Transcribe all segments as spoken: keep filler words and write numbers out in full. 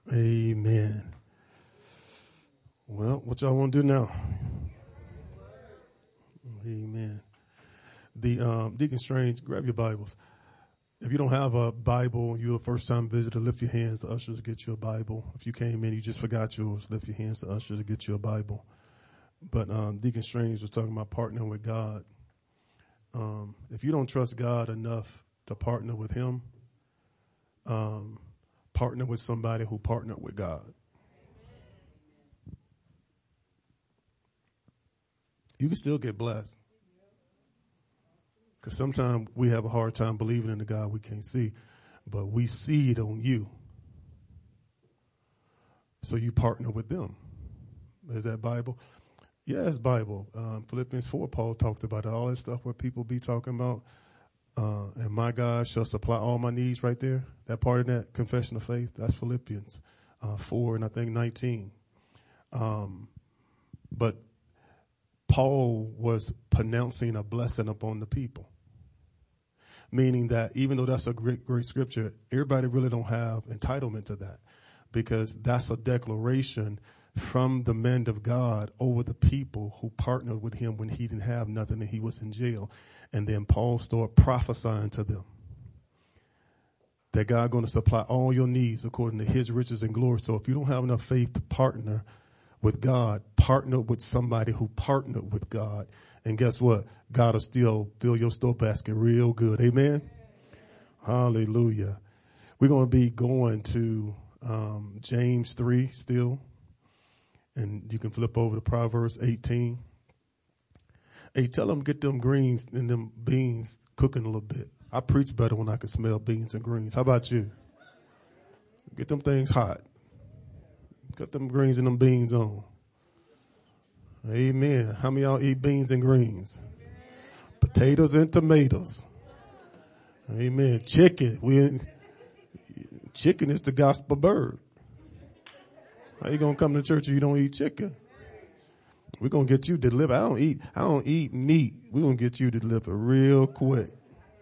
Amen. Well, what y'all want to do now? Amen. The um, Deacon Strange, grab your Bibles. If you don't have a Bible, you're a first-time visitor, lift your hands. The ushers will get you a Bible. If you came in, you just forgot yours, lift your hands. The ushers will get you a Bible. But um, Deacon Strange was talking about partnering with God. Um, if you don't trust God enough to partner with him, um, partner with somebody who partnered with God. You can still get blessed. Because sometimes we have a hard time believing in the God we can't see, but we see it on you. So you partner with them. Is that Bible? Yeah, it's Bible. Um, Philippians four, Paul talked about it. All that stuff where people be talking about, uh, and my God shall supply all my needs right there. That part of that confession of faith, that's Philippians uh, four and I think nineteen. Um, but Paul was pronouncing a blessing upon the people, meaning that even though that's a great, great scripture, everybody really don't have entitlement to that, because that's a declaration from the man of God over the people who partnered with him when he didn't have nothing and he was in jail. And then Paul started prophesying to them that God going to supply all your needs according to his riches and glory. So if you don't have enough faith to partner with God, partner with somebody who partnered with God. And guess what? God will still fill your store basket real good. Amen. Hallelujah. We're going to be going to um, James three still. And you can flip over to Proverbs eighteen. Hey, tell them get them greens and them beans cooking a little bit. I preach better when I can smell beans and greens. How about you? Get them things hot. Got them greens and them beans on. Amen. How many of y'all eat beans and greens? Potatoes and tomatoes. Amen. Chicken. We chicken is the gospel bird. How you gonna come to church if you don't eat chicken? We're gonna get you delivered. I don't eat. I don't eat meat. We're gonna get you delivered real quick.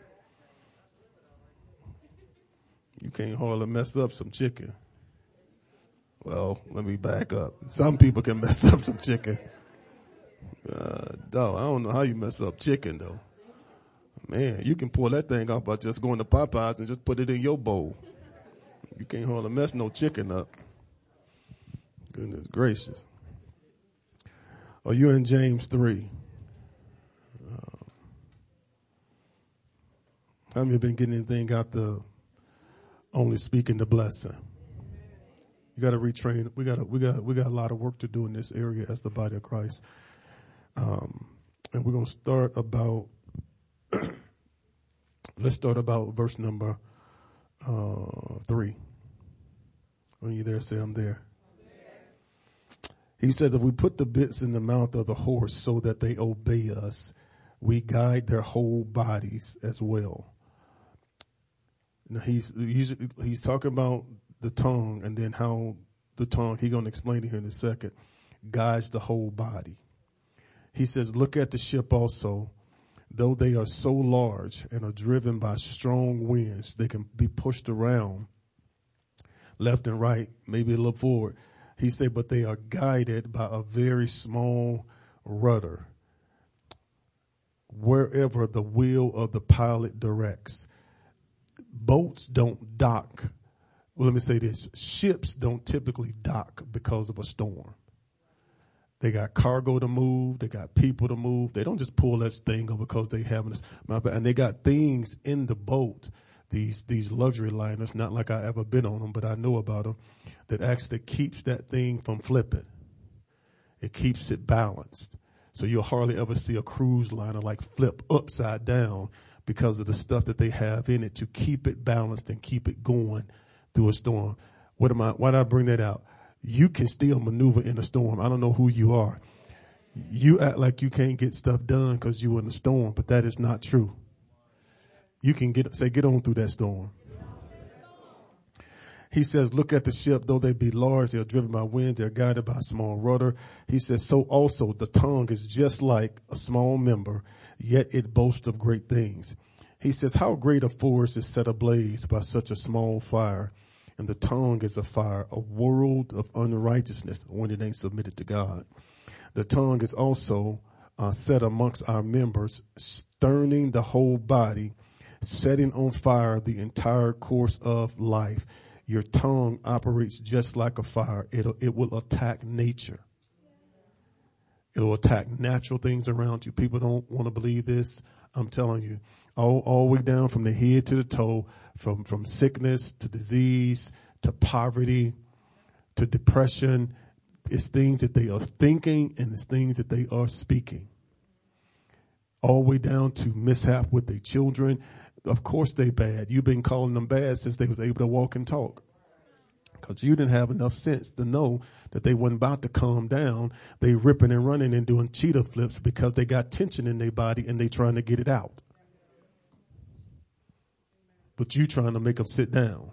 You can't hardly mess up some chicken. Well, let me back up. Some people can mess up some chicken. Uh, dog, I don't know how you mess up chicken, though. Man, you can pull that thing off by just going to Popeyes and just put it in your bowl. You can't hardly mess no chicken up. Goodness gracious. Are you in James three? Uh, how many have been getting anything out the only speaking the blessing? You got to retrain. We got we got we got a lot of work to do in this area as the body of Christ. Um, and we're gonna start about. Let's start about verse number uh, three. When you there, say I'm there. He said, if we put the bits in the mouth of the horse so that they obey us, we guide their whole bodies as well. Now he's he's, he's talking about the tongue, and then how the tongue, he's going to explain it here in a second, guides the whole body. He says, look at the ship also. Though they are so large and are driven by strong winds, they can be pushed around left and right, maybe a little forward. He said, but they are guided by a very small rudder wherever the wheel of the pilot directs. Boats don't dock. Well, let me say this. Ships don't typically dock because of a storm. They got cargo to move. They got people to move. They don't just pull that thing over because they having this. And they got things in the boat, these these luxury liners, not like I ever been on them, but I know about them, that actually keeps that thing from flipping. It keeps it balanced. So you'll hardly ever see a cruise liner like flip upside down because of the stuff that they have in it to keep it balanced and keep it going through a storm. What am I, why did I bring that out? You can still maneuver in a storm. I don't know who you are. You act like you can't get stuff done because you're in a storm, but that is not true. You can get, say, get on through that storm. He says, look at the ship, though they be large, they are driven by wind, they are guided by a small rudder. He says, so also the tongue is just like a small member, yet it boasts of great things. He says, how great a forest is set ablaze by such a small fire. And the tongue is a fire, a world of unrighteousness when it ain't submitted to God. The tongue is also uh, set amongst our members, stirring the whole body, setting on fire the entire course of life. Your tongue operates just like a fire. It'll, it will attack nature. It'll attack natural things around you. People don't want to believe this. I'm telling you, all, all the way down from the head to the toe, from, from sickness to disease to poverty to depression. It's things that they are thinking and it's things that they are speaking. All the way down to mishap with their children. Of course they bad. You've been calling them bad since they was able to walk and talk. Because you didn't have enough sense to know that they wasn't about to calm down. They ripping and running and doing cheetah flips because they got tension in their body and they trying to get it out. But you trying to make them sit down.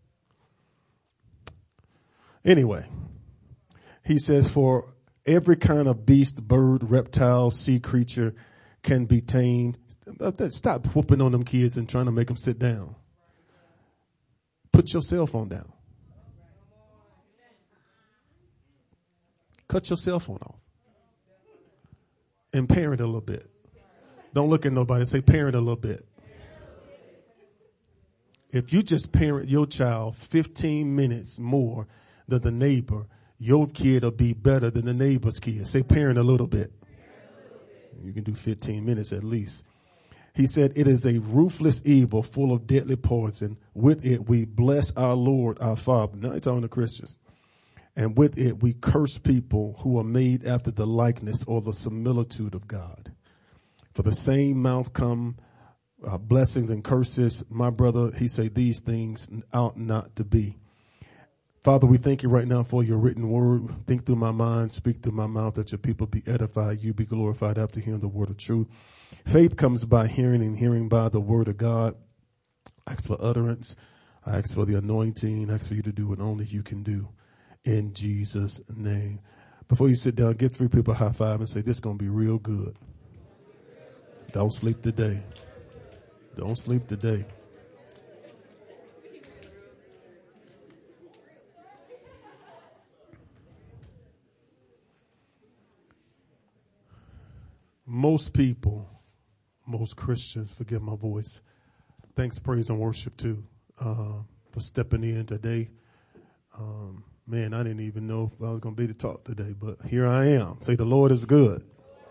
Anyway, he says, for every kind of beast, bird, reptile, sea creature can be tamed. Stop whooping on them kids and trying to make them sit down. Put your cell phone down. Cut your cell phone off. And parent a little bit. Don't look at nobody. Say parent a little bit. If you just parent your child fifteen minutes more than the neighbor, your kid will be better than the neighbor's kid. Say parent a little bit. You can do fifteen minutes at least. He said, it is a ruthless evil full of deadly poison. With it, we bless our Lord, our Father. Now he's talking to Christians. And with it, we curse people who are made after the likeness or the similitude of God. For the same mouth come uh, blessings and curses. My brother, he said, these things ought not to be. Father, we thank you right now for your written word. Think through my mind, speak through my mouth, that your people be edified, you be glorified after hearing the word of truth. Faith comes by hearing, and hearing by the word of God. I ask for utterance. I ask for the anointing. I ask for you to do what only you can do. In Jesus' name. Before you sit down, give three people a high five and say, this is going to be real good. Don't sleep today. Don't sleep today. Most people, most Christians, forgive my voice, thanks, praise, and worship too, uh, for stepping in today. Um, man, I didn't even know if I was going to be to talk today, but here I am. Say the Lord is good.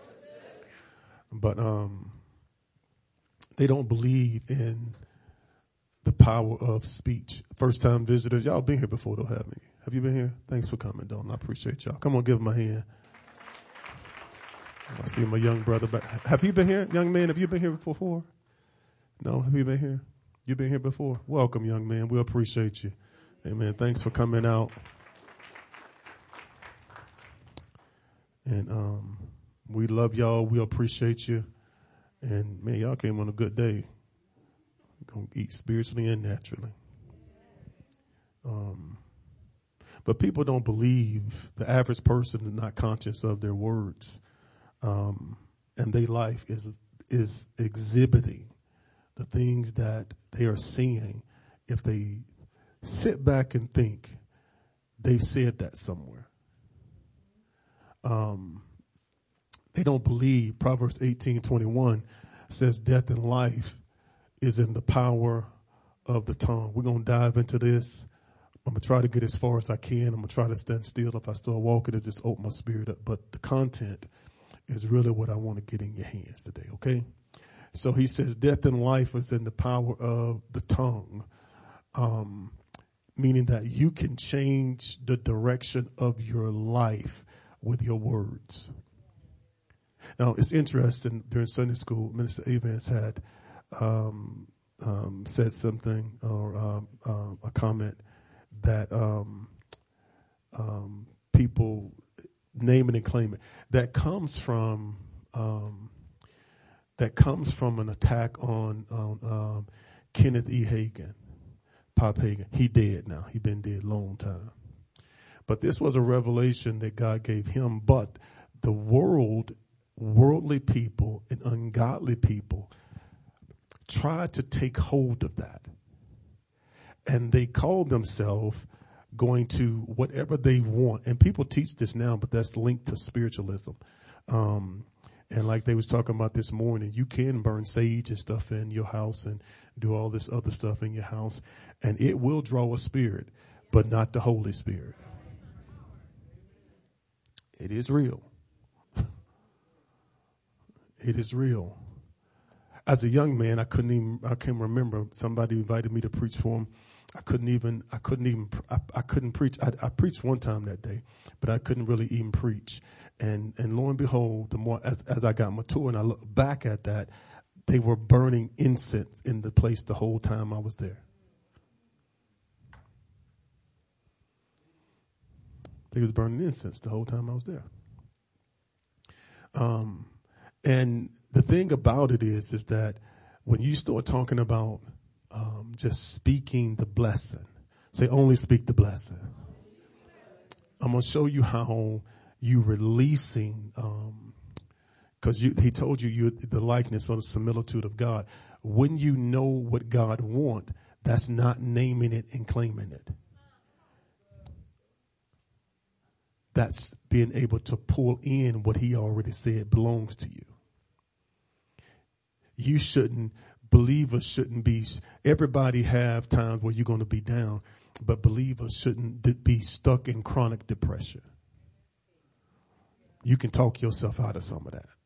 But um, they don't believe in the power of speech. First time visitors, y'all been here before, though, haven't you? Have you been here? Thanks for coming, Don. I appreciate y'all. Come on, give him a hand. I see my young brother back. Have you been here, young man? Have you been here before? No, have you been here? You been here before? Welcome, young man. We appreciate you. Amen. Thanks for coming out. And um, we love y'all. We appreciate you. And man, y'all came on a good day. Gonna eat spiritually and naturally. Um, but people don't believe. The average person is not conscious of their words. Um, and their life is, is exhibiting the things that they are seeing. If they sit back and think, they've said that somewhere. Um, they don't believe. Proverbs eighteen twenty-one says death and life is in the power of the tongue. We're going to dive into this. I'm going to try to get as far as I can. I'm going to try to stand still. If I start walking, it just open my spirit up. But the content is really what I want to get in your hands today, okay? So he says death and life is in the power of the tongue, um, meaning that you can change the direction of your life with your words. Now, it's interesting, during Sunday school, Minister Evans had um, um, said something or um, uh, a comment that um, um, people name it and claim it. That comes from um, that comes from an attack on, on um, Kenneth E. Hagin, Pop Hagin. He dead now. He been dead a long time. But this was a revelation that God gave him. But the world, worldly people and ungodly people tried to take hold of that and they call themselves going to whatever they want. And people teach this now, but that's linked to spiritualism. Um, and like they was talking about this morning, you can burn sage and stuff in your house and do all this other stuff in your house, and it will draw a spirit, but not the Holy Spirit. It is real. It is real. As a young man, I couldn't even, I can remember somebody invited me to preach for them. I couldn't even, I couldn't even, I, I couldn't preach. I, I preached one time that day, but I couldn't really even preach. And, and lo and behold, the more, as, as I got mature and I look back at that, they were burning incense in the place the whole time I was there. They was burning incense the whole time I was there. Um, and the thing about it is, is that when you start talking about um, just speaking the blessing, say only speak the blessing. I'm going to show you how you releasing, um, because you, he told you you the likeness or the similitude of God. When you know what God wants, that's not naming it and claiming it. That's being able to pull in what he already said belongs to you. You shouldn't, believers shouldn't be, everybody have times where you're going to be down, but believers shouldn't be stuck in chronic depression. You can talk yourself out of some of that.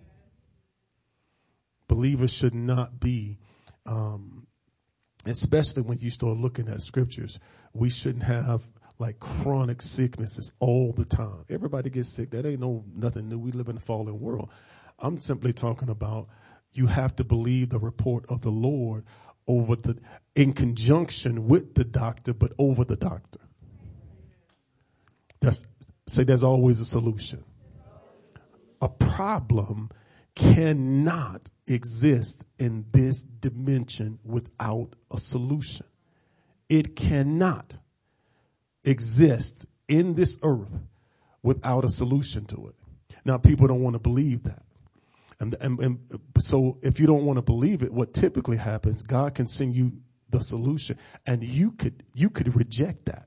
Believers should not be, um, especially when you start looking at scriptures, we shouldn't have like chronic sicknesses all the time. Everybody gets sick. That ain't no nothing new. We live in a fallen world. I'm simply talking about you have to believe the report of the Lord over the, in conjunction with the doctor, but over the doctor. That's, say there's always a solution. A problem cannot exist in this dimension without a solution. It cannot exist in this earth without a solution to it. Now, people don't want to believe that. And, and, and so if you don't want to believe it, what typically happens, God can send you the solution and you could, you could reject that.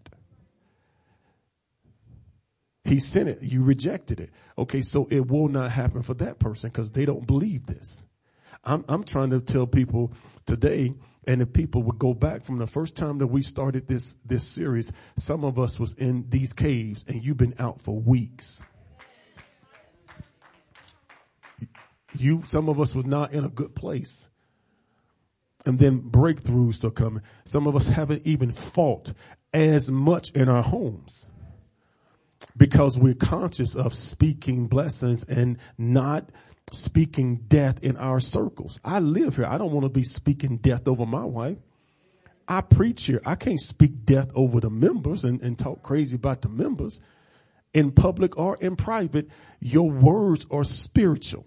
He sent it. You rejected it. Okay. So it will not happen for that person because they don't believe this. I'm, I'm trying to tell people today, and if people would go back from the first time that we started this, this series, some of us was in these caves and you've been out for weeks. You, some of us was not in a good place. And then breakthroughs are coming. Some of us haven't even fought as much in our homes because we're conscious of speaking blessings and not speaking death in our circles. I live here. I don't want to be speaking death over my wife. I preach here. I can't speak death over the members and, and talk crazy about the members in public or in private. Your words are spiritual.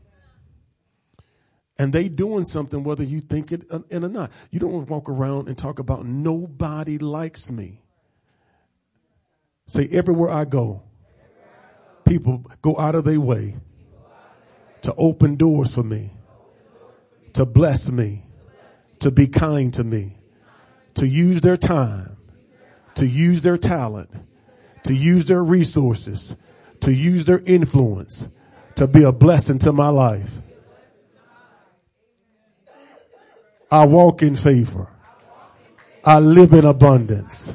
And they doing something whether you think it or not. You don't want to walk around and talk about nobody likes me. Say everywhere I go, people go out of their way to open doors for me, to bless me, to be kind to me, to use their time, to use their talent, to use their resources, to use their influence, to be a blessing to my life. I walk in favor. I live in abundance.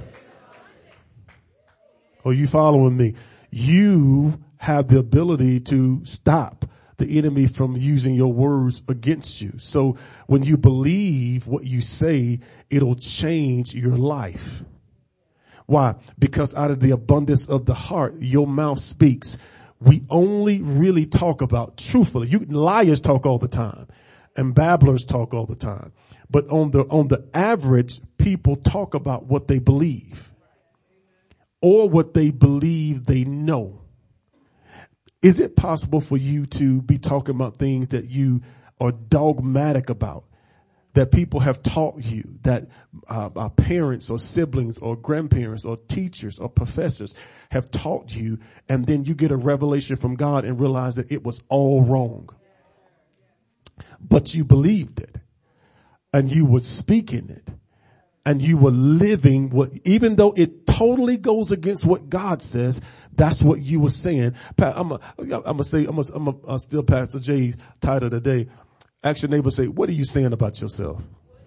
Are you following me? You have the ability to stop the enemy from using your words against you. So when you believe what you say, it'll change your life. Why? Because out of the abundance of the heart, your mouth speaks. We only really talk about truthfully. You liars talk all the time and babblers talk all the time. But on the, on the average, people talk about what they believe or what they believe they know. Is it possible for you to be talking about things that you are dogmatic about, that people have taught you, that uh, our parents or siblings or grandparents or teachers or professors have taught you, and then you get a revelation from God and realize that it was all wrong, but you believed it and you were speaking it and you were living what, even though it totally goes against what God says, that's what you were saying. I'm a, I'm gonna say, I'm a, I'm a, uh, still Pastor Jay's title today. Ask your neighbor, say, what are you saying about yourself?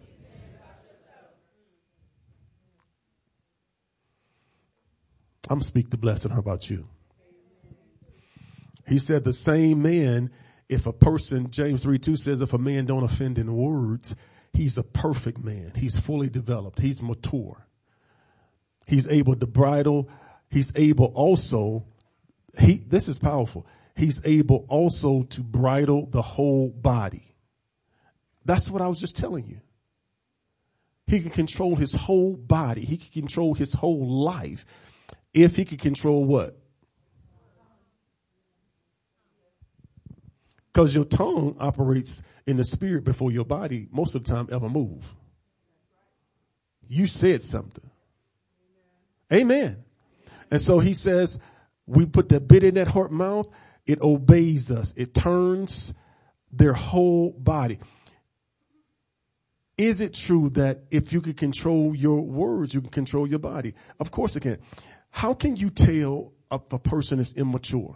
I'm speak the blessing. How about you? He said the same man, if a person, James three two says, if a man don't offend in words, he's a perfect man. He's fully developed. He's mature. He's able to bridle. He's able also, he, this is powerful. He's able also to bridle the whole body. That's what I was just telling you. He can control his whole body. He can control his whole life. If he could control what? Because your tongue operates in the spirit before your body most of the time ever move. You said something. Amen. And so he says, we put the bit in that heart mouth. It obeys us. It turns their whole body. Is it true that if you can control your words, you can control your body? Of course it can. How can you tell if a person is immature?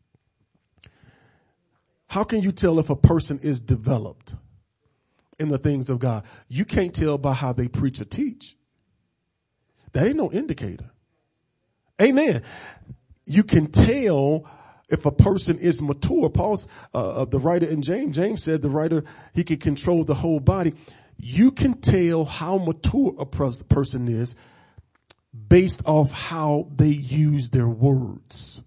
How can you tell if a person is developed in the things of God? You can't tell by how they preach or teach. That ain't no indicator. Amen. You can tell if a person is mature. Paul's, uh, the writer in James, James said the writer, he can control the whole body. You can tell how mature a person is based off how they use their words.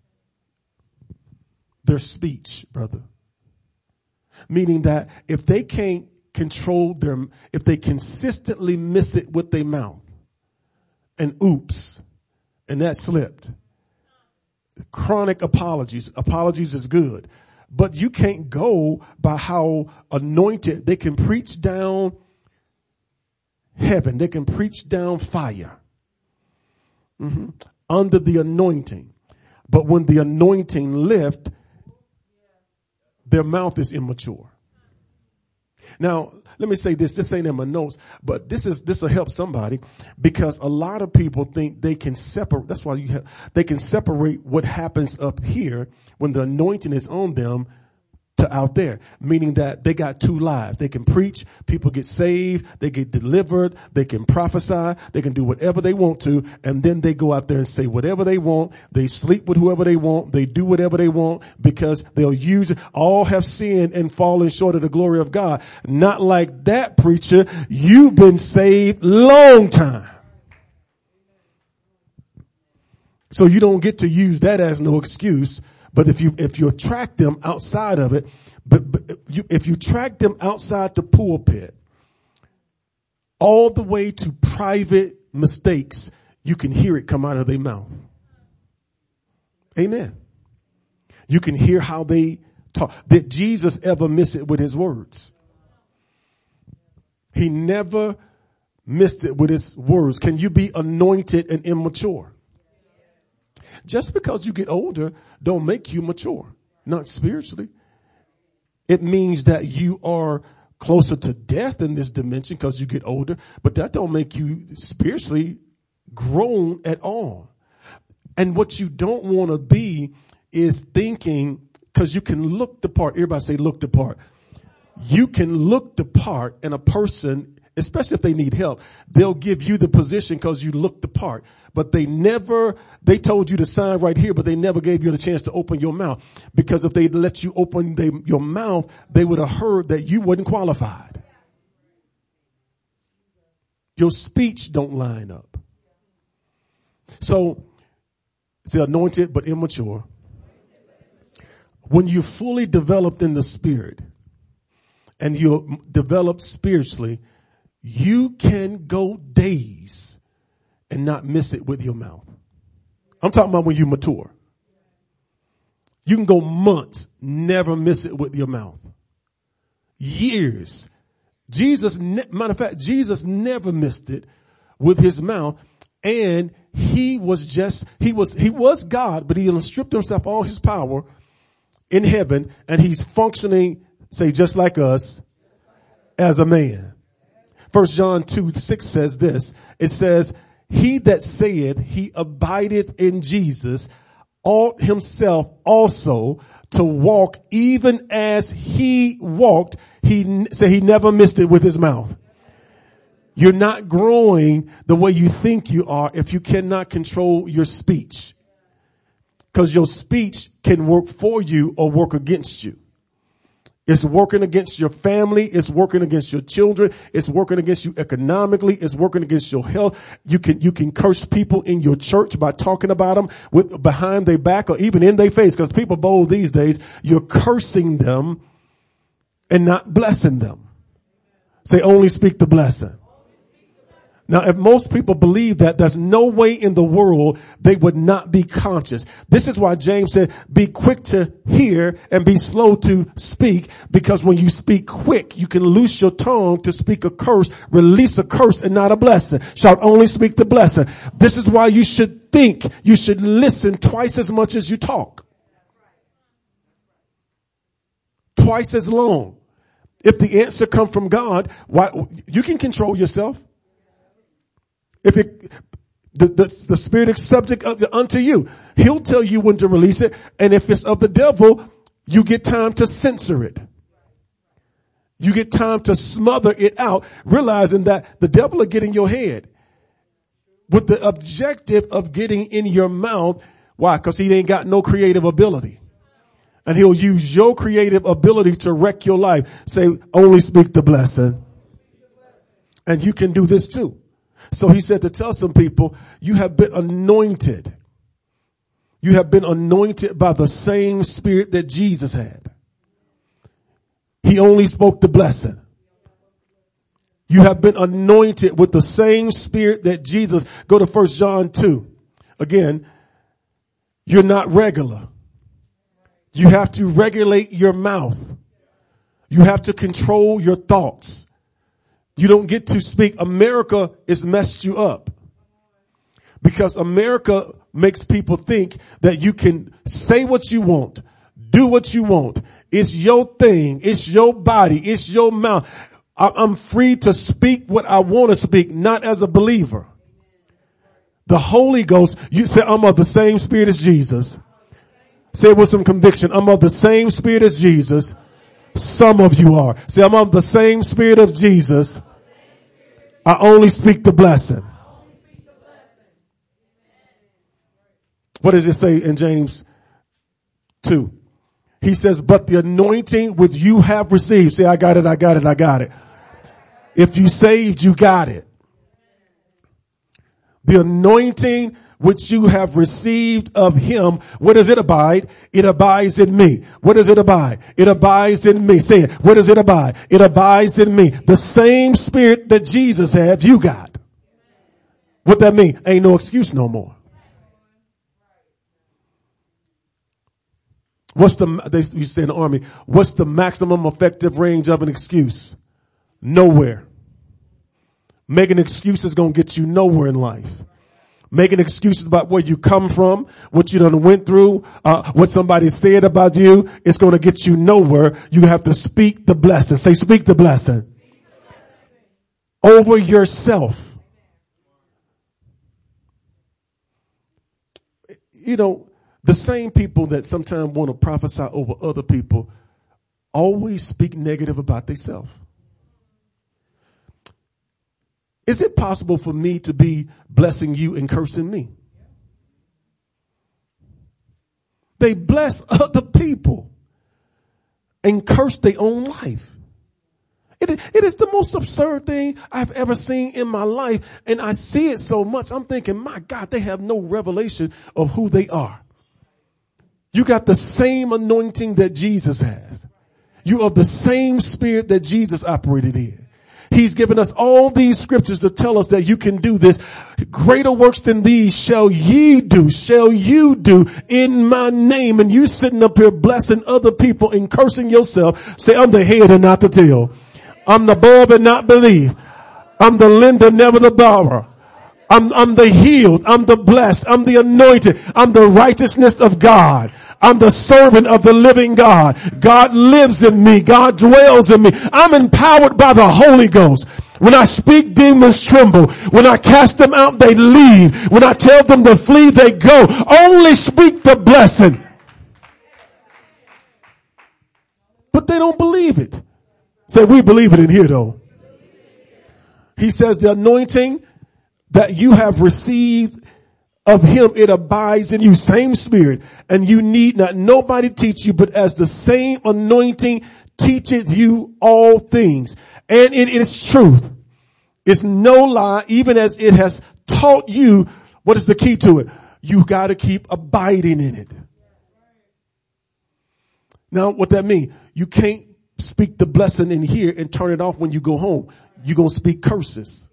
Their speech, brother. Meaning that if they can't control their, if they consistently miss it with their mouth and oops, and that slipped. Chronic apologies. Apologies is good. But you can't go by how anointed they can preach down heaven. They can preach down fire. Mm-hmm. Under the anointing. But when the anointing lift, their mouth is immature. Now, let me say this. This ain't in my notes, but this is, this will help somebody because a lot of people think they can separate. That's why you have, they can separate what happens up here when the anointing is on them to out there, meaning that they got two lives. They can preach, people get saved, they get delivered, they can prophesy, they can do whatever they want to, and then they go out there and say whatever they want. They sleep with whoever they want. They do whatever they want because they'll use it. All have sinned and fallen short of the glory of God. Not like that, preacher. You've been saved long time. So you don't get to use that as no excuse. But if you, if you track them outside of it, but, but you, if you track them outside the pulpit, all the way to private mistakes, you can hear it come out of their mouth. Amen. You can hear how they talk. Did Jesus ever miss it with his words? He never missed it with his words. Can you be anointed and immature? Just because you get older don't make you mature, not spiritually. It means that you are closer to death in this dimension because you get older, but that don't make you spiritually grown at all. And what you don't want to be is thinking, because you can look the part. Everybody say look the part. You can look the part in a person, especially if they need help. They'll give you the position because you look the part. But they never, they told you to sign right here, but they never gave you the chance to open your mouth. Because if they let you open they, your mouth, they would have heard that you wasn't qualified. Your speech don't line up. So, it's anointed but immature. When you're fully developed in the spirit and you're developed spiritually, you can go days and not miss it with your mouth. I'm talking about when you mature. You can go months, never miss it with your mouth. Years. Jesus, matter of fact, Jesus never missed it with his mouth. And he was just, he was, he was God, but he stripped himself all his power in heaven. And he's functioning, say, just like us as a man. First John two six says this. It says, he that saith he abideth in Jesus ought himself also to walk even as he walked. He said he never missed it with his mouth. You're not growing the way you think you are if you cannot control your speech. Because your speech can work for you or work against you. It's working against your family. It's working against your children. It's working against you economically. It's working against your health. You can, you can curse people in your church by talking about them with behind their back or even in their face. Because people bold these days. You're cursing them and not blessing them. Say only speak the blessing. Now, if most people believe that, there's no way in the world they would not be conscious. This is why James said, be quick to hear and be slow to speak, because when you speak quick, you can loose your tongue to speak a curse, release a curse and not a blessing. Shout only speak the blessing. This is why you should think, you should listen twice as much as you talk. Twice as long. If the answer comes from God, why, you can control yourself. If it, the, the, the spirit is subject unto you, he'll tell you when to release it. And if it's of the devil, you get time to censor it. You get time to smother it out, realizing that the devil will get in your head with the objective of getting in your mouth. Why? Because he ain't got no creative ability. And he'll use your creative ability to wreck your life. Say, only speak the blessing. And you can do this too. So he said to tell some people, you have been anointed. You have been anointed by the same spirit that Jesus had. He only spoke the blessing. You have been anointed with the same spirit that Jesus. Go to First John two. Again, you're not regular. You have to regulate your mouth. You have to control your thoughts. You don't get to speak. America has messed you up because America makes people think that you can say what you want, do what you want. It's your thing. It's your body. It's your mouth. I'm free to speak what I want to speak, not as a believer. The Holy Ghost, you say, I'm of the same spirit as Jesus. Say it with some conviction. I'm of the same spirit as Jesus. Some of you are. Say, I'm of the same spirit of Jesus. I only speak the blessing. What does it say in James two? He says, but the anointing which you have received. Say, I got it, I got it, I got it. If you saved, you got it. The anointing which you have received of him, where does it abide? It abides in me. Where does it abide? It abides in me. Say it. Where does it abide? It abides in me. The same spirit that Jesus had, you got. What that mean? Ain't no excuse no more. What's the, they you say in the army, what's the maximum effective range of an excuse? Nowhere. Making excuses is going to get you nowhere in life. Making excuses about where you come from, what you done went through, uh, what somebody said about you, it's going to get you nowhere. You have to speak the blessing. Say, speak the blessing. Over yourself. You know, the same people that sometimes want to prophesy over other people always speak negative about themselves. Is it possible for me to be blessing you and cursing me? They bless other people and curse their own life. It, it is the most absurd thing I've ever seen in my life. And I see it so much. I'm thinking, my God, they have no revelation of who they are. You got the same anointing that Jesus has. You are the same spirit that Jesus operated in. He's given us all these scriptures to tell us that you can do this. Greater works than these shall ye do, shall you do in my name. And you sitting up here blessing other people and cursing yourself. Say, I'm the head and not the tail. I'm the above and not beneath. I'm the lender, never the borrower. I'm, I'm the healed. I'm the blessed. I'm the anointed. I'm the righteousness of God. I'm the servant of the living God. God lives in me. God dwells in me. I'm empowered by the Holy Ghost. When I speak, demons tremble. When I cast them out, they leave. When I tell them to flee, they go. Only speak the blessing. But they don't believe it. Say, we believe it in here though. He says the anointing that you have received of him, it abides in you. Same spirit. And you need not nobody teach you, but as the same anointing teaches you all things. And it is truth. It's no lie, even as it has taught you. What is the key to it? You got to keep abiding in it. Now, what that mean? You can't speak the blessing in here and turn it off when you go home. You're going to speak curses.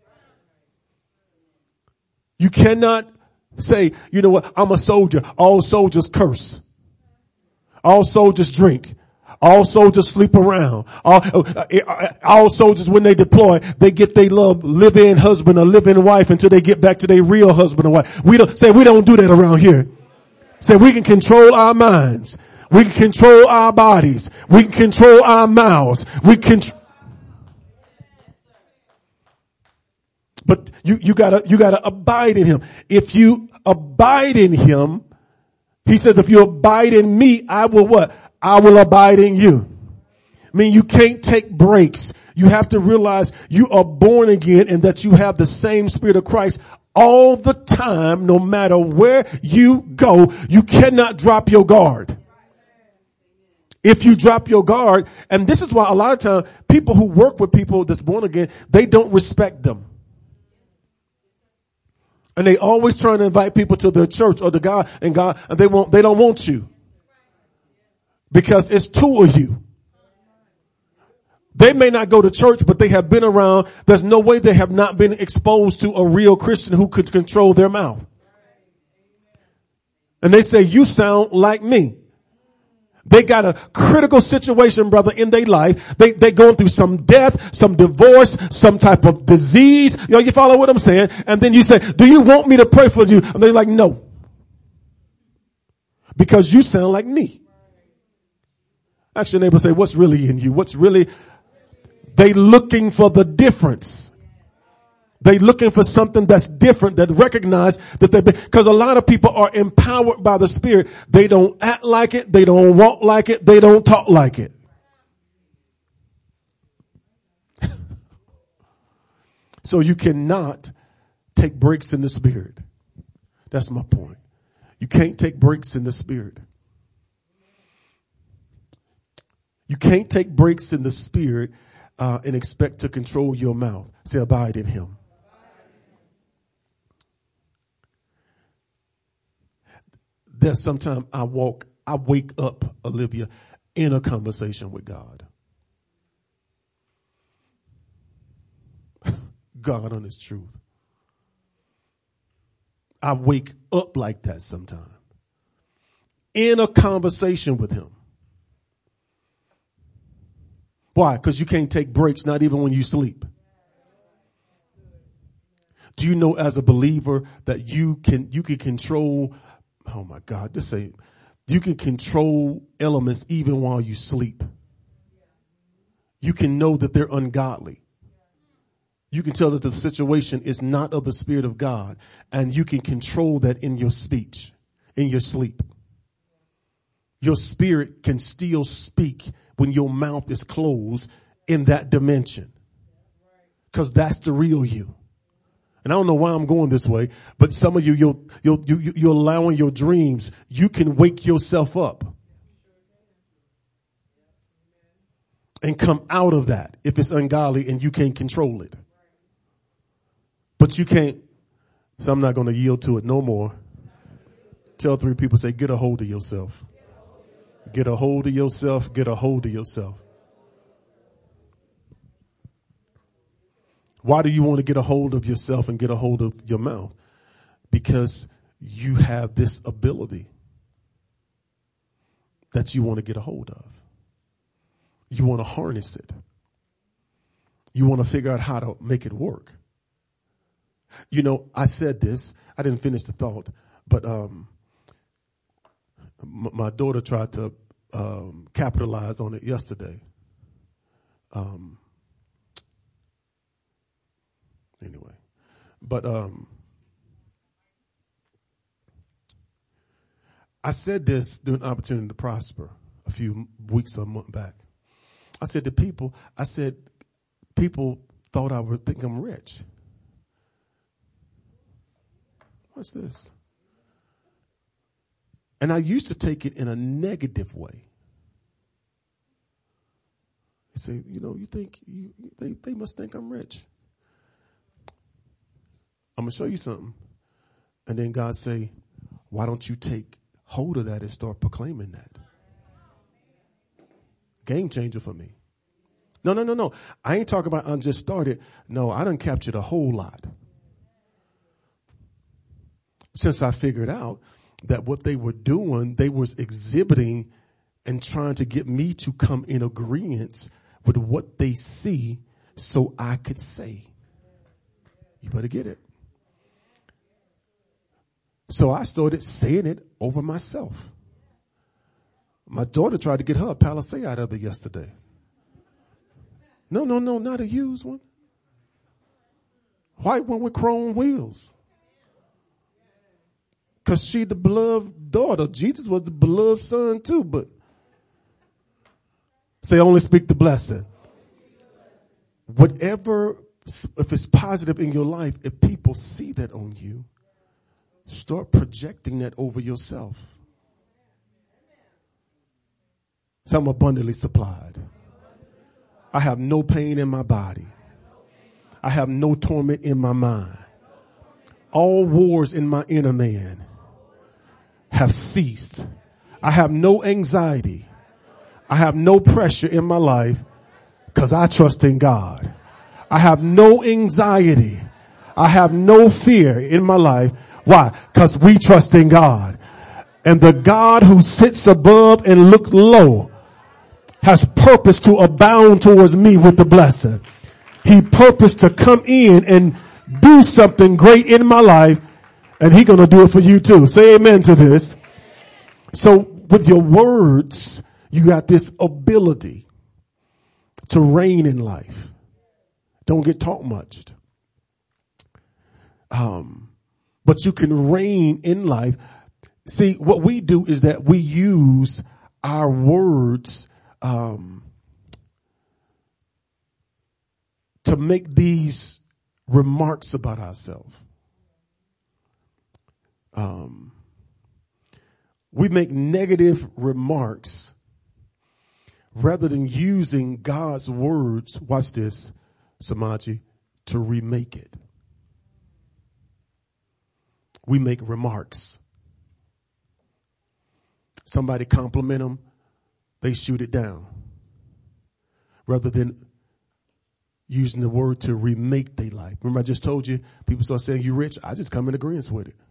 You cannot say, you know what, I'm a soldier. All soldiers curse. All soldiers drink. All soldiers sleep around. All, all soldiers, when they deploy, they get their love, live-in husband or live-in wife until they get back to their real husband or wife. We don't say we don't do that around here. Say we can control our minds. We can control our bodies. We can control our mouths. We can. But you, you gotta, you gotta abide in him. If you abide in him, he says, if you abide in me, I will what? I will abide in you. I mean, you can't take breaks. You have to realize you are born again and that you have the same spirit of Christ all the time, no matter where you go. You cannot drop your guard. If you drop your guard, and this is why a lot of times people who work with people that's born again, they don't respect them. And they always trying to invite people to their church or to God, and God, and they won't, they don't want you. Because it's two of you. They may not go to church, but they have been around. There's no way they have not been exposed to a real Christian who could control their mouth. And they say, you sound like me. They got a critical situation, brother, in their life. They, they going through some death, some divorce, some type of disease. You know, you follow what I'm saying? And then you say, do you want me to pray for you? And they're like, no. Because you sound like me. Ask your neighbor, say, what's really in you? What's really, they looking for the difference. They looking for something that's different, that recognize that they, because a lot of people are empowered by the Spirit. They don't act like it. They don't walk like it. They don't talk like it. So you cannot take breaks in the Spirit. That's my point. You can't take breaks in the Spirit. You can't take breaks in the Spirit uh, and expect to control your mouth. Say, abide in him. There's sometimes I walk, I wake up, Olivia, in a conversation with God. God on his truth. I wake up like that sometimes. In a conversation with him. Why? Because you can't take breaks, not even when you sleep. Do you know as a believer that you can, you can control, oh my God, this say, you can control elements even while you sleep. You can know that they're ungodly. You can tell that the situation is not of the Spirit of God, and you can control that in your speech, in your sleep. Your spirit can still speak when your mouth is closed in that dimension. Because that's the real you. And I don't know why I'm going this way, but some of you, you're, you're, you're allowing your dreams. You can wake yourself up and come out of that if it's ungodly and you can't control it. But you can't, so I'm not going to yield to it no more. Tell three people, say, get a hold of yourself. Get a hold of yourself. Get a hold of yourself. Why do you want to get a hold of yourself and get a hold of your mouth? Because you have this ability that you want to get a hold of. You want to harness it. You want to figure out how to make it work. You know, I said this. I didn't finish the thought, but um, m- my daughter tried to um, capitalize on it yesterday. Um, Anyway, but um, I said this during Opportunity to Prosper a few weeks or a month back. I said to people, I said, people thought I would think I'm rich. What's this? And I used to take it in a negative way. They say, you know, you think, you, they, they must think I'm rich. I'm going to show you something. And then God say, why don't you take hold of that and start proclaiming that? Game changer for me. No, no, no, no. I ain't talking about I just started. No, I done captured a whole lot. Since I figured out that what they were doing, they was exhibiting and trying to get me to come in agreement with what they see so I could say. You better get it. So I started saying it over myself. My daughter tried to get her a Palisade out of it yesterday. No, no, no, not a used one. White one with chrome wheels. Because she the beloved daughter. Jesus was the beloved son too, but say only speak the blessing. Whatever, if it's positive in your life, if people see that on you, start projecting that over yourself. So I'm abundantly supplied. I have no pain in my body. I have no torment in my mind. All wars in my inner man have ceased. I have no anxiety. I have no pressure in my life because I trust in God. I have no anxiety. I have no fear in my life. Why? Because we trust in God. And the God who sits above and looks low has purpose to abound towards me with the blessing. He purposed to come in and do something great in my life, and He's going to do it for you too. Say amen to this. So with your words, you got this ability to reign in life. Don't get taught much. Um, but you can reign in life. See, what we do is that we use our words um, to make these remarks about ourselves. Um, we make negative remarks rather than using God's words, watch this, Samaji, to remake it. We make remarks. Somebody compliment them, they shoot it down. Rather than using the word to remake their life. Remember I just told you, people start saying you rich. I just come in agreement with it.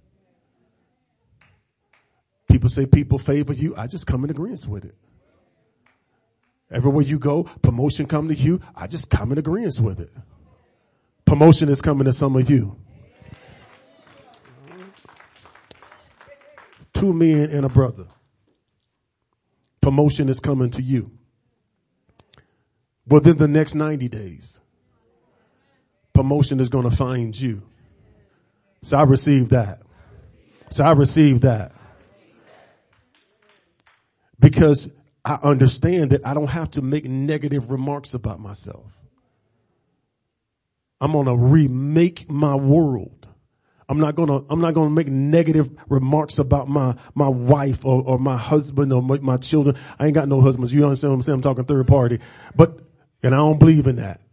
People say people favor you. I just come in agreement with it. Everywhere you go, promotion come to you. I just come in agreement with it. Promotion is coming to some of you. Two men and a brother. Promotion is coming to you. Within the next ninety days, promotion is going to find you. So I received that. So I received that. Because I understand that I don't have to make negative remarks about myself. I'm going to remake my world. I'm not going to, I'm not going to make negative remarks about my, my wife or, or my husband or my, my children. I ain't got no husbands. You understand what I'm saying? I'm talking third party, but, and I don't believe in that.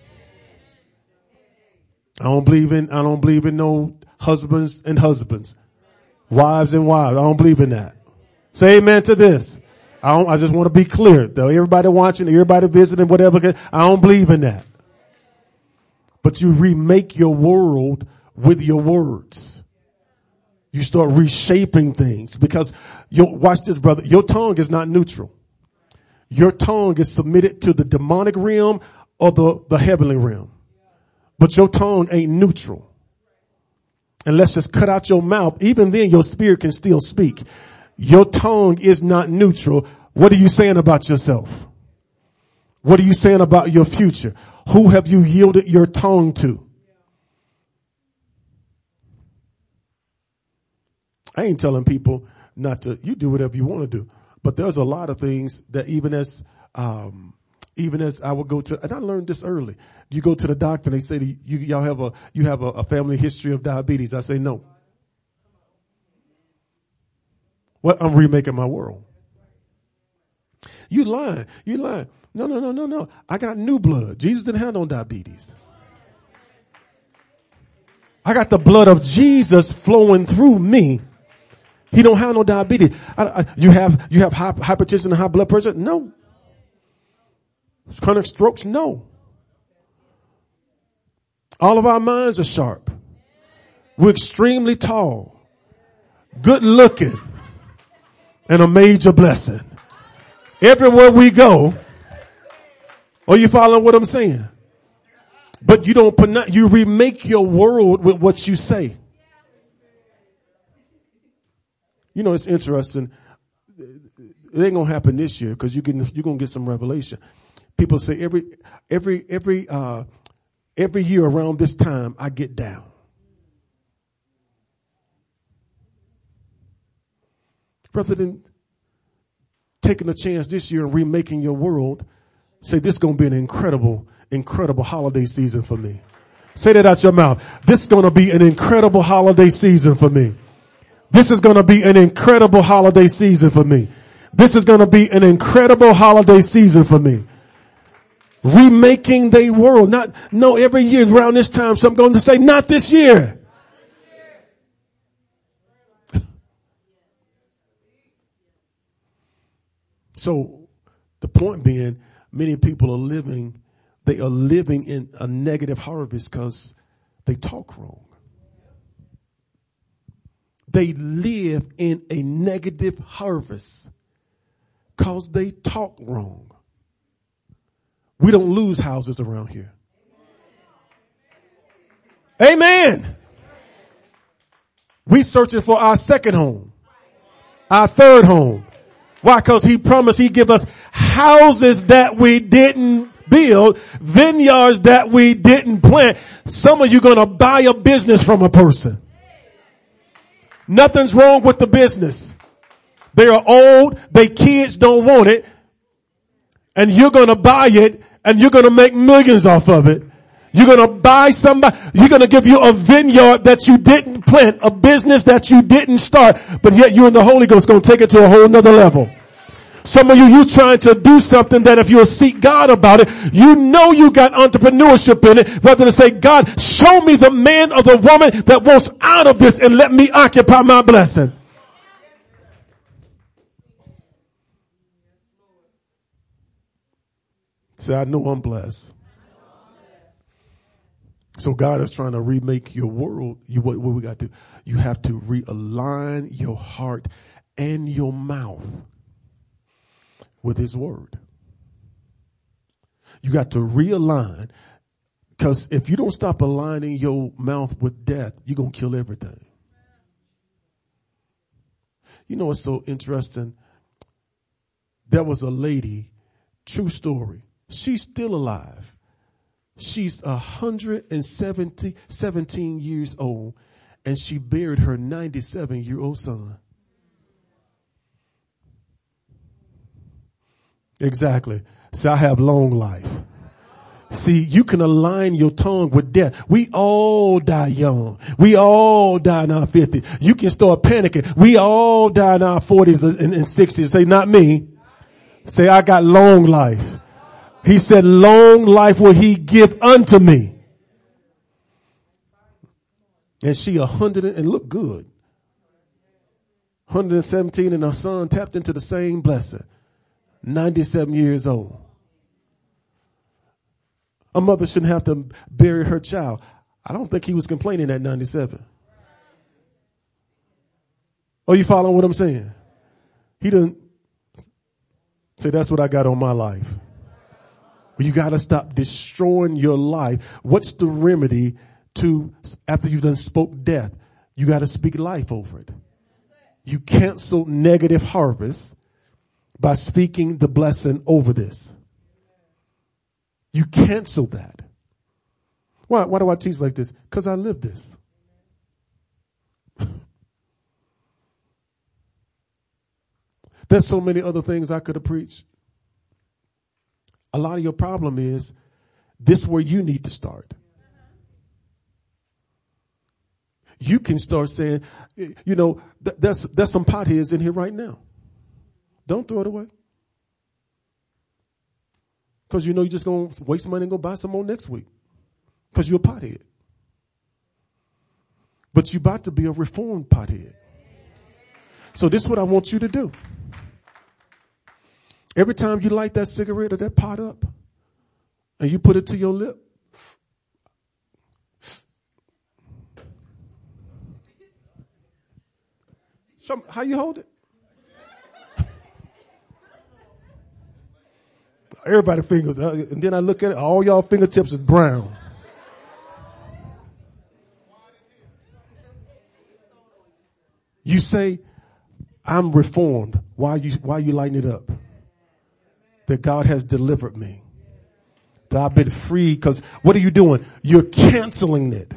I don't believe in, I don't believe in no husbands and husbands, wives and wives. I don't believe in that. Say amen to this. I don't, I just want to be clear though. Everybody watching, everybody visiting, whatever. I don't believe in that. But you remake your world with your words. You start reshaping things because you watch this, brother. Your tongue is not neutral. Your tongue is submitted to the demonic realm or the, the heavenly realm. But your tongue ain't neutral. And let's just cut out your mouth. Even then your spirit can still speak. Your tongue is not neutral. What are you saying about yourself? What are you saying about your future? Who have you yielded your tongue to? I ain't telling people not to, you do whatever you want to do. But there's a lot of things that even as, um, even as I would go to, and I learned this early. You go to the doctor and they say, to you, you, y'all have a, you have a, a family history of diabetes. I say, no. What? I'm remaking my world. You lying. You lying. No, no, no, no, no. I got new blood. Jesus didn't have no diabetes. I got the blood of Jesus flowing through me. He don't have no diabetes. I, I, you have, you have high, hypertension and high blood pressure? No. Chronic strokes? No. All of our minds are sharp. We're extremely tall, good looking, and a major blessing. Everywhere we go, are you following what I'm saying? But you don't, you remake your world with what you say. You know, it's interesting. It ain't gonna happen this year because you getting, you're gonna get some revelation. People say every, every, every, uh, every year around this time I get down. Rather than taking a chance this year and remaking your world, say this is going to be an incredible, incredible holiday season for me. Say that out your mouth. This is going to be an incredible holiday season for me. This is going to be an incredible holiday season for me. This is going to be an incredible holiday season for me. Remaking the world. Not, no, every year around this time, so I'm going to say, not this year. So the point being, many people are living, they are living in a negative harvest because they talk wrong. They live in a negative harvest because they talk wrong. We don't lose houses around here. Amen. We searching for our second home, our third home. Why? Because he promised he'd give us houses that we didn't build, vineyards that we didn't plant. Some of you going to buy a business from a person. Nothing's wrong with the business. They are old. Their kids don't want it. And you're going to buy it and you're going to make millions off of it. You're going to buy somebody, you're going to give you a vineyard that you didn't plant, a business that you didn't start, but yet you and the Holy Ghost going to take it to a whole nother level. Some of you, you trying to do something that if you'll seek God about it, you know you got entrepreneurship in it, rather than say, God, show me the man or the woman that wants out of this and let me occupy my blessing. Say, I know I'm blessed. So God is trying to remake your world. You, what, what we got to do? You have to realign your heart and your mouth with his word. You got to realign, because if you don't stop aligning your mouth with death, you're going to kill everything. You know, it's so interesting. There was a lady, true story. She's still alive. She's one hundred seventy, seventeen years old, and she buried her ninety-seven year old son. Exactly. See, I have long life. See, you can align your tongue with death. We all die young. We all die in our fifties. You can start panicking. We all die in our forties and, and sixties. Say, not me. Say, I got long life. He said, long life will he give unto me. And she a hundred and look good. one hundred seventeen and her son tapped into the same blessing. ninety-seven years old. A mother shouldn't have to bury her child. I don't think he was complaining at ninety-seven. Oh, you following what I'm saying? He didn't say, that's what I got on my life. Well, you got to stop destroying your life. What's the remedy to, after you've done spoke death? You got to speak life over it. You cancel negative harvest by speaking the blessing over this. You cancel that. Why, why do I teach like this? Because I live this. There's so many other things I could have preached. A lot of your problem is this is where you need to start. You can start saying, you know, th- there's, there's some potheads in here right now. Don't throw it away. Because you know you're just going to waste money and go buy some more next week. Because you're a pothead. But you're about to be a reformed pothead. So this is what I want you to do. Every time you light that cigarette or that pot up and you put it to your lip, show me how you hold it. Everybody fingers, and then I look at it, all y'all fingertips is brown. You say, I'm reformed. Why you, why you lighting it up? That God has delivered me. That I've been free. Because what are you doing? You're canceling it.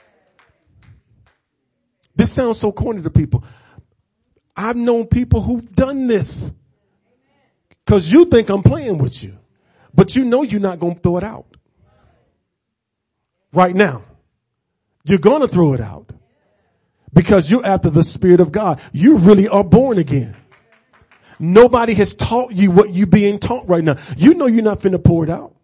This sounds so corny to people. I've known people who've done this. Because you think I'm playing with you. But you know you're not going to throw it out. Right now. You're going to throw it out. Because you're after the Spirit of God. You really are born again. Nobody has taught you what you're being taught right now. You know you're not finna pour it out.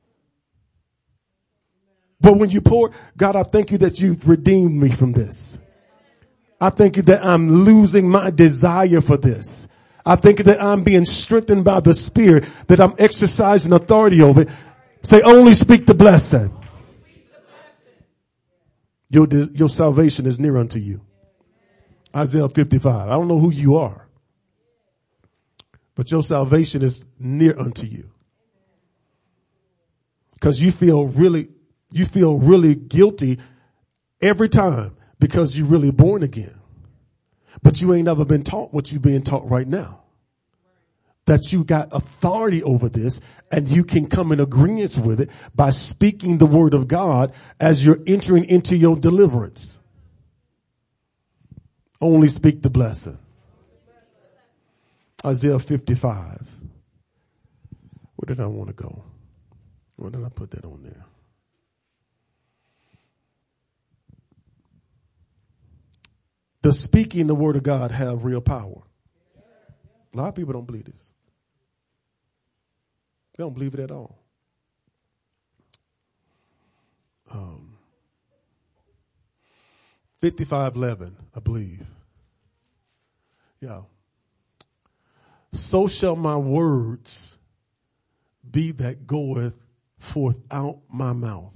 But when you pour, God, I thank you that you've redeemed me from this. I thank you that I'm losing my desire for this. I thank you that I'm being strengthened by the Spirit, that I'm exercising authority over it. Say, only speak the blessing. Your, your salvation is near unto you. Isaiah fifty-five. I don't know who you are, but your salvation is near unto you. Because you feel really, you feel really guilty every time because you're really born again. But you ain't never been taught what you're being taught right now. That you got authority over this and you can come in agreement with it by speaking the word of God as you're entering into your deliverance. Only speak the blessing. Isaiah fifty-five. Where did I want to go? Where did I put that on there? Does speaking the word of God have real power? A lot of people don't believe this. They don't believe it at all. Um, fifty-five eleven, I believe. Yeah. So shall my words be that goeth forth out my mouth.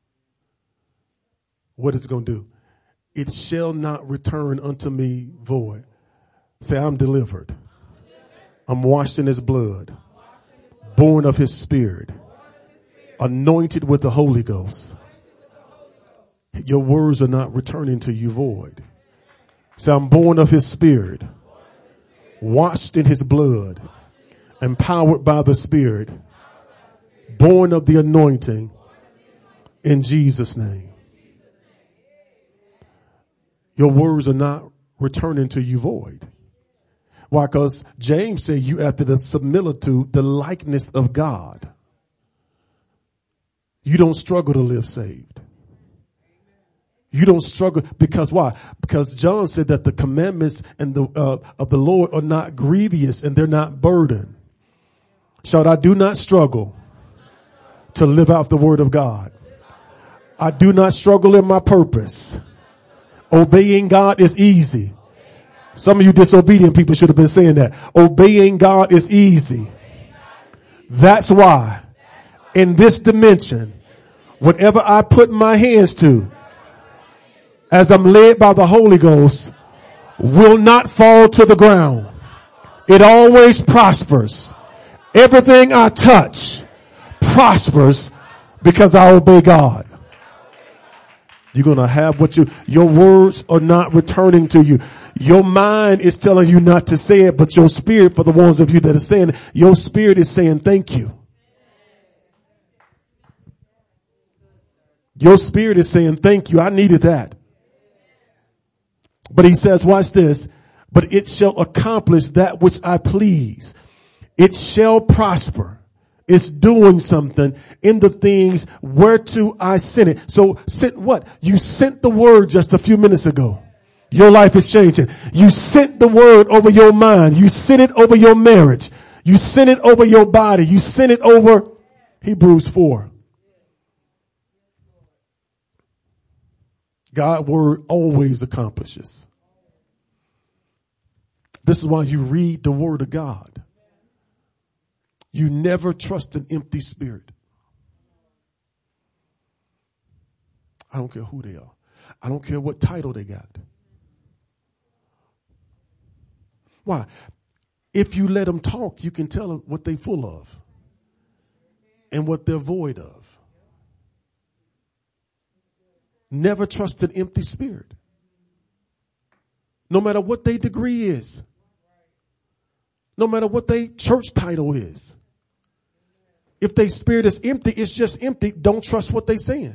What is it going to do? It shall not return unto me void. Say, I'm delivered. I'm washed in his blood. Born of his Spirit. Anointed with the Holy Ghost. Your words are not returning to you void. Say, I'm born of his Spirit. Washed in his blood. Empowered by the Spirit. Born of the anointing. In Jesus' name. Your words are not returning to you void. Why? Because James said you after the similitude, the likeness of God. You don't struggle to live saved. You don't struggle because why? Because John said that the commandments and the uh, of the Lord are not grievous and they're not burden. Shout, I do not struggle to live out the word of God. I do not struggle in my purpose. Obeying God is easy. Some of you disobedient people should have been saying that. Obeying God is easy. That's why in this dimension, whatever I put my hands to, as I'm led by the Holy Ghost, will not fall to the ground. It always prospers. Everything I touch prospers because I obey God. You're going to have what you, your words are not returning to you. Your mind is telling you not to say it, but your spirit, for the ones of you that are saying it, your spirit is saying thank you. Your spirit is saying thank you. I needed that. But he says, watch this. but it shall accomplish that which I please. It shall prosper. It's doing something in the things whereto I sent it. So sent what? You sent the word just a few minutes ago. Your life is changing. You sent the word over your mind. You sent it over your marriage. You sent it over your body. You sent it over Hebrews four. God's word always accomplishes. This is why you read the word of God. You never trust an empty spirit. I don't care who they are. I don't care what title they got. Why? If you let them talk, you can tell them what they're full of and what they're void of. Never trust an empty spirit. No matter what their degree is. No matter what their church title is. If their spirit is empty, it's just empty. Don't trust what they're saying.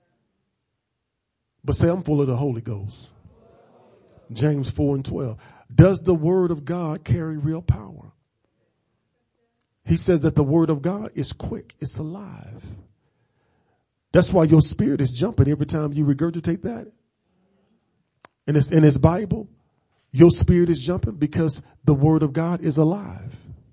But say, I'm full of the Holy Ghost. James four and twelve. Does the word of God carry real power? He says that the word of God is quick. It's alive. That's why your spirit is jumping every time you regurgitate that. And it's in his Bible. Your spirit is jumping because the word of God is alive.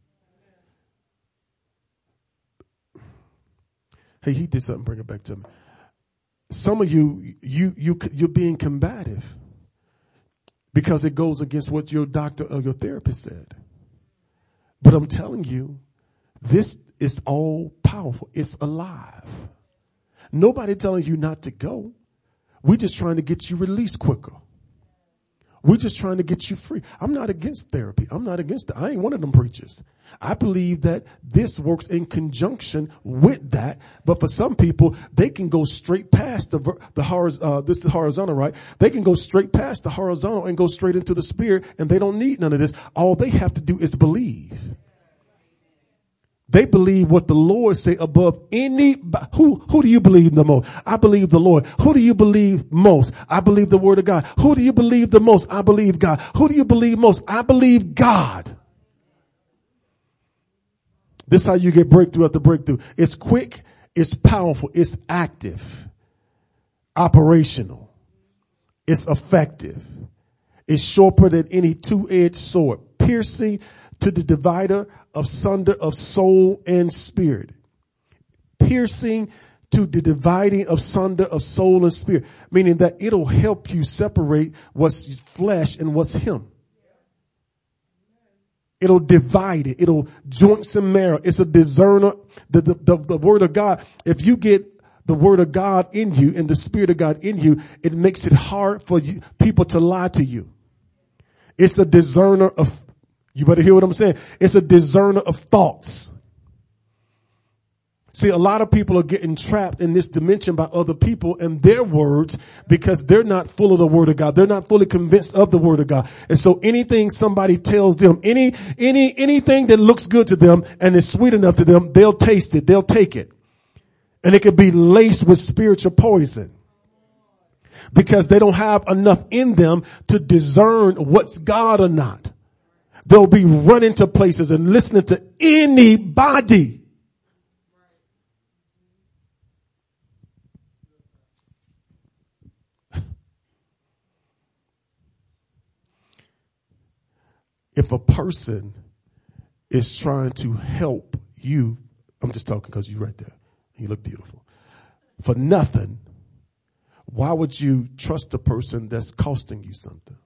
Hey, he did something. Bring it back to me. Some of you, you, you, you're being combative because it goes against what your doctor or your therapist said. But I'm telling you, this is all powerful. It's alive. Nobody telling you not to go. We're just trying to get you released quicker. We're just trying to get you free. I'm not against therapy. I'm not against it. I ain't one of them preachers. I believe that this works in conjunction with that. But for some people, they can go straight past the, the horizontal, uh, this is horizontal, right? They can go straight past the horizontal and go straight into the spirit, and they don't need none of this. All they have to do is believe. They believe what the Lord say above any, who, who do you believe the most? I believe the Lord. Who do you believe most? I believe the word of God. Who do you believe the most? I believe God. Who do you believe most? I believe God. This is how you get breakthrough after breakthrough. It's quick. It's powerful. It's active, operational. It's effective. It's sharper than any two-edged sword, piercing to the divider of sunder of soul and spirit. Piercing to the dividing of sunder of soul and spirit. Meaning that it'll help you separate what's flesh and what's him. It'll divide it. It'll joints and marrow. It's a discerner. The, the, the, the word of God, if you get the word of God in you and the spirit of God in you, it makes it hard for you, people to lie to you. It's a discerner of, you better hear what I'm saying. It's a discerner of thoughts. See, a lot of people are getting trapped in this dimension by other people and their words because they're not full of the word of God. They're not fully convinced of the word of God. And so anything somebody tells them, any, any, anything that looks good to them and is sweet enough to them, they'll taste it. They'll take it. And it could be laced with spiritual poison because they don't have enough in them to discern what's God or not. They'll be running to places and listening to anybody. If a person is trying to help you, I'm just talking because you're right there. You look beautiful. For nothing, why would you trust a person that's costing you something?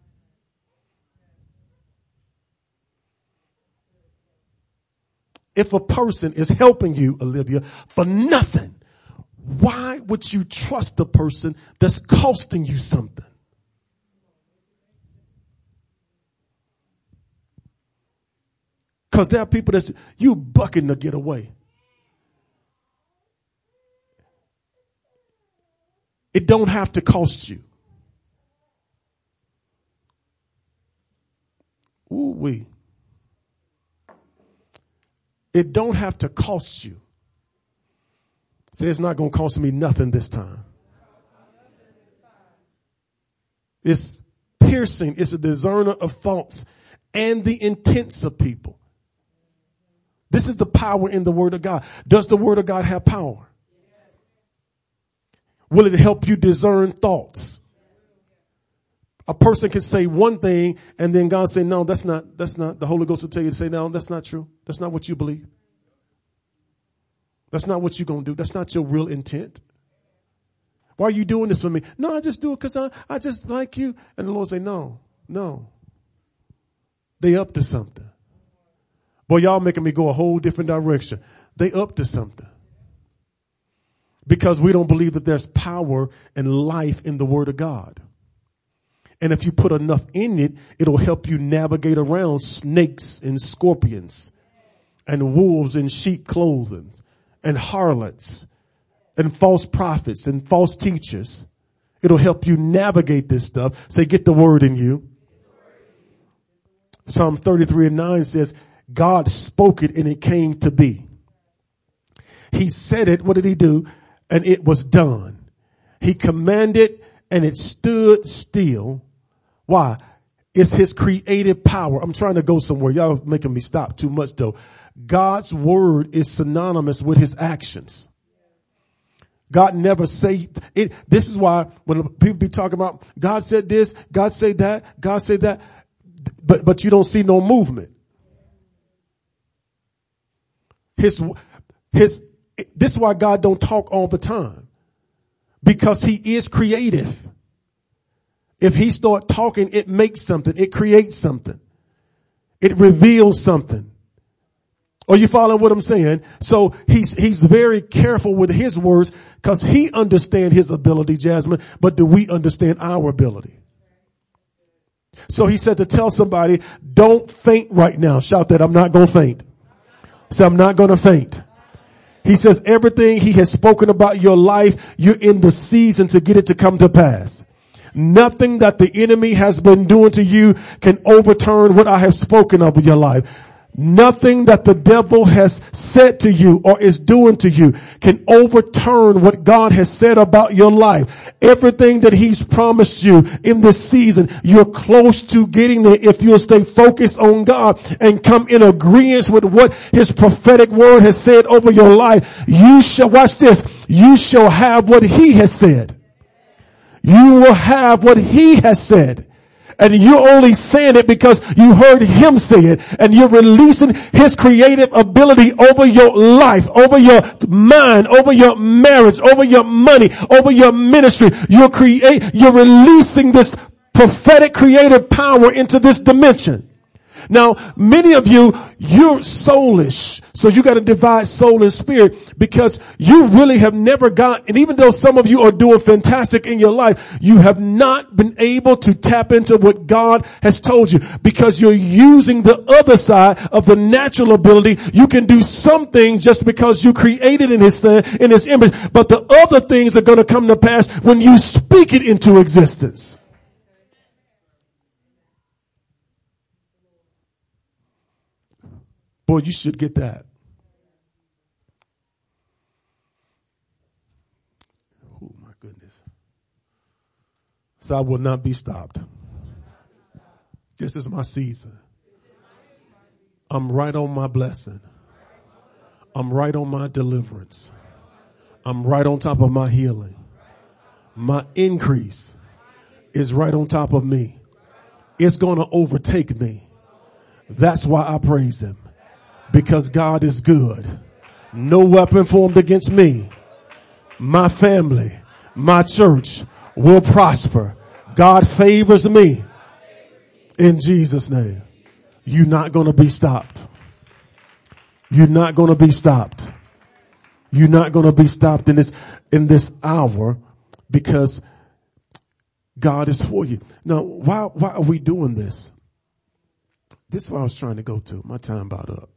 If a person is helping you, Olivia, for nothing, why would you trust a person that's costing you something? Because there are people that's, you bucking to get away. It don't have to cost you. Ooh wee. It don't have to cost you. Say, it's not going to cost me nothing this time. It's piercing. It's a discerner of thoughts and the intents of people. This is the power in the word of God. Does the word of God have power? Will it help you discern thoughts? A person can say one thing and then God say, no, that's not, that's not, the Holy Ghost will tell you to say, no, that's not true. That's not what you believe. That's not what you're going to do. That's not your real intent. Why are you doing this for me? No, I just do it because I, I just like you. And the Lord say, no, no. They up to something. Boy, y'all making me go a whole different direction. They up to something. Because we don't believe that there's power and life in the word of God. And if you put enough in it, it'll help you navigate around snakes and scorpions and wolves in sheep clothing and harlots and false prophets and false teachers. It'll help you navigate this stuff. Say, get the word in you. Psalm thirty-three and nine says, God spoke it and it came to be. He said it. What did he do? And it was done. He commanded and it stood still. Why? It's his creative power. I'm trying to go somewhere. Y'all making me stop too much though. God's word is synonymous with his actions. God never say it. This is why when people be talking about God said this, God said that, God said that, but, but you don't see no movement. His, his, this is why God don't talk all the time, because he is creative. If he start talking, it makes something. It creates something. It reveals something. Are you following what I'm saying? So he's, he's very careful with his words because he understands his ability, Jasmine, but do we understand our ability? So he said to tell somebody, don't faint right now. Shout that, I'm not going to faint. Say, I'm not going to faint. He says everything he has spoken about your life, you're in the season to get it to come to pass. Nothing that the enemy has been doing to you can overturn what I have spoken of your life. Nothing that the devil has said to you or is doing to you can overturn what God has said about your life. Everything that he's promised you in this season, you're close to getting there if you'll stay focused on God and come in agreement with what his prophetic word has said over your life. You shall, watch this, you shall have what he has said. You will have what he has said. And you're only saying it because you heard him say it, and you're releasing his creative ability over your life, over your mind, over your marriage, over your money, over your ministry. You're create, you're releasing this prophetic creative power into this dimension. Now, many of you, you're soulish. So you got to divide soul and spirit, because you really have never got, and even though some of you are doing fantastic in your life, you have not been able to tap into what God has told you, because you're using the other side of the natural ability. You can do some things just because you created in his, in his image, but the other things are going to come to pass when you speak it into existence. Boy, you should get that. Oh my goodness. So I will not be stopped. This is my season. I'm right on my blessing. I'm right on my deliverance. I'm right on top of my healing. My increase is right on top of me. It's going to overtake me. That's why I praise him. Because God is good. No weapon formed against me, my family, my church will prosper. God favors me. In Jesus' name. You're not going to be stopped. You're not going to be stopped. You're not going to be stopped in this, in this hour, because God is for you. Now, why, why are we doing this? This is what I was trying to go to. My time about up.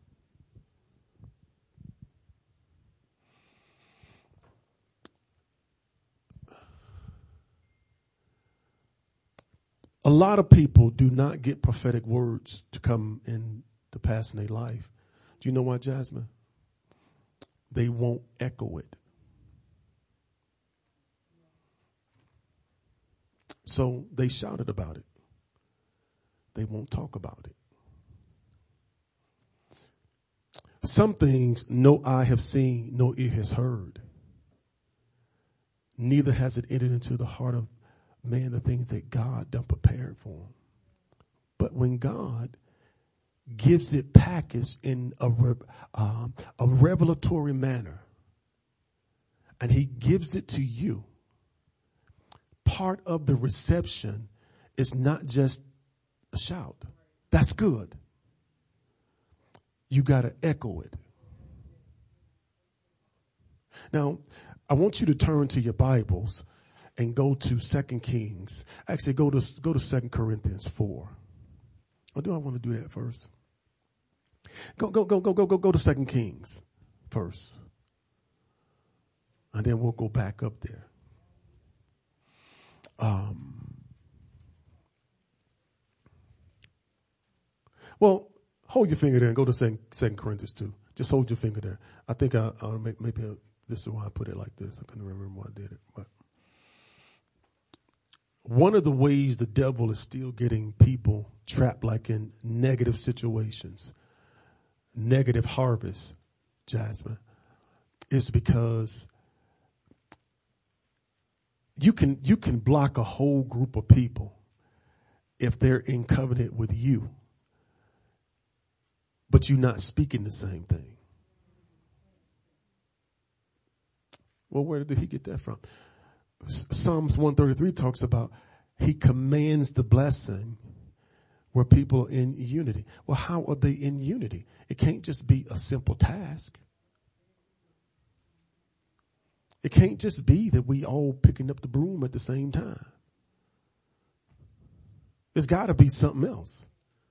A lot of people do not get prophetic words to come in to pass in their life. Do you know why, Jasmine? They won't echo it. So they shouted about it. They won't talk about it. Some things no eye have seen, no ear has heard. Neither has it entered into the heart of man the things that God done prepared for him. But when God gives it packaged in a, um, a revelatory manner, and he gives it to you, part of the reception is not just a shout. That's good. You got to echo it. Now, I want you to turn to your Bibles and go to Second Kings. Actually, go to go to Second Corinthians four. Or do I want to do that first? Go go go go go go go to Second Kings first, and then we'll go back up there. Um. Well, hold your finger there and go to Second Corinthians two. Just hold your finger there. I think I, I'll make, maybe I'll, this is why I put it like this. I couldn't remember why I did it. But one of the ways the devil is still getting people trapped like in negative situations, negative harvest, Jasmine, is because you can you can block a whole group of people if they're in covenant with you, but you're not speaking the same thing. Well, where did he get that from? Psalms one thirty-three talks about he commands the blessing where people are in unity. Well, how are they in unity? It can't just be a simple task. It can't just be that we all picking up the broom at the same time. There's got to be something else.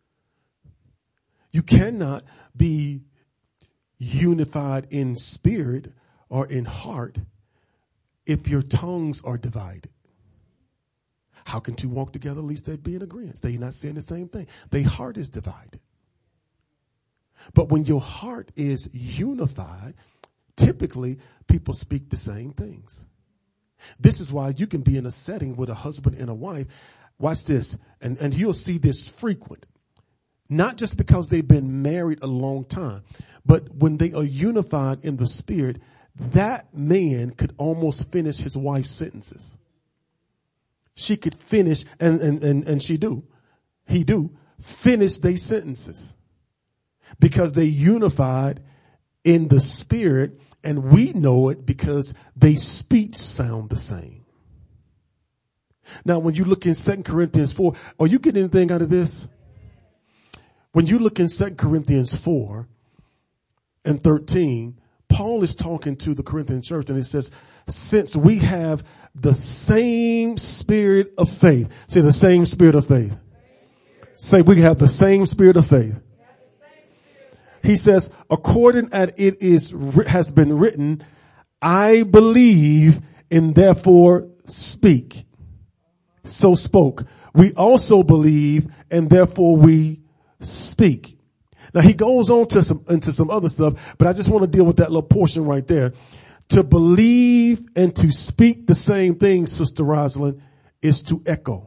You cannot be unified in spirit or in heart if your tongues are divided. How can two walk together? At least they be in agreement. They're not saying the same thing. Their heart is divided. But when your heart is unified, typically people speak the same things. This is why you can be in a setting with a husband and a wife. Watch this. And, and you'll see this frequent. Not just because they've been married a long time, but when they are unified in the spirit, that man could almost finish his wife's sentences. She could finish, and, and, and, and she do, he do, finish their sentences. Because they unified in the spirit, and we know it because their speech sound the same. Now, when you look in Second Corinthians four, are you getting anything out of this? When you look in Second Corinthians four and thirteen, Paul is talking to the Corinthian church, and it says, since we have the same spirit of faith. Say the same spirit of faith. Say we have the same spirit of faith. He says, according as it is, has been written, I believe and therefore speak. So spoke. We also believe and therefore we speak. Now he goes on to some, into some other stuff, but I just want to deal with that little portion right there. To believe and to speak the same thing, Sister Rosalind, is to echo.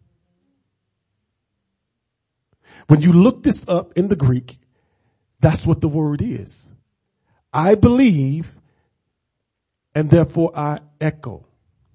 When you look this up in the Greek, that's what the word is. I believe and therefore I echo.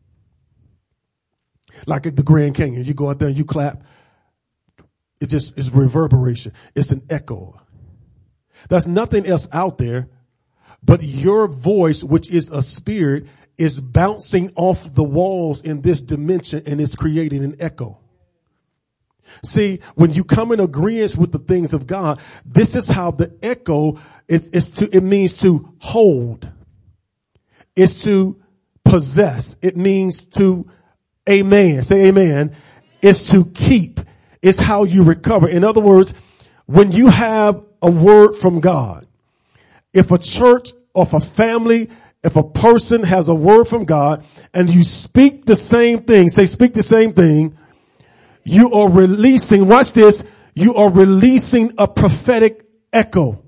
Like at the Grand Canyon, you go out there and you clap. It just is reverberation. It's an echo. There's nothing else out there, but your voice, which is a spirit, is bouncing off the walls in this dimension and it's creating an echo. See, when you come in agreement with the things of God, this is how the echo is, is to, it means to hold. It's to possess. It means to, amen. Say amen. It's to keep. It's how you recover. In other words, when you have a word from God, if a church or if a family, if a person has a word from God and you speak the same thing, say speak the same thing, you are releasing, watch this, you are releasing a prophetic echo.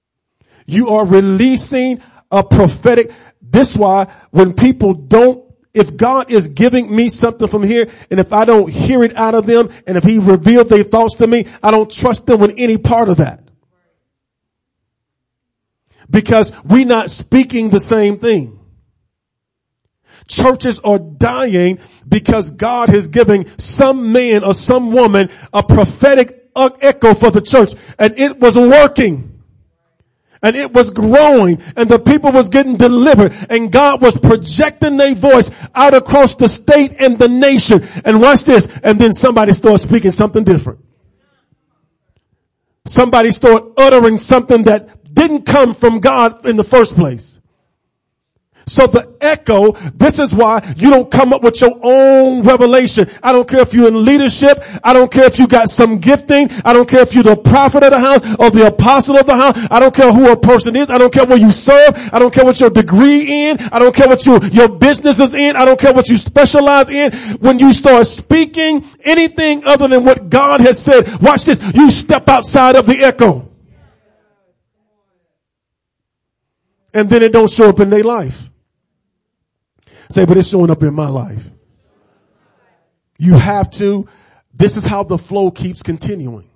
You are releasing a prophetic, this is why when people don't if God is giving me something from here, and if I don't hear it out of them, and if he revealed their thoughts to me, I don't trust them with any part of that. Because we're not speaking the same thing. Churches are dying because God is giving some man or some woman a prophetic echo for the church, and it was working. And it was growing, and the people was getting delivered, and God was projecting their voice out across the state and the nation. And watch this. And then somebody started speaking something different. Somebody started uttering something that didn't come from God in the first place. So the echo, this is why you don't come up with your own revelation. I don't care if you're in leadership. I don't care if you got some gifting. I don't care if you're the prophet of the house or the apostle of the house. I don't care who a person is. I don't care where you serve. I don't care what your degree in. I don't care what your, your business is in. I don't care what you specialize in. When you start speaking anything other than what God has said, watch this, you step outside of the echo. And then it don't show up in their life. Say, but it's showing up in my life. You have to. This is how the flow keeps continuing.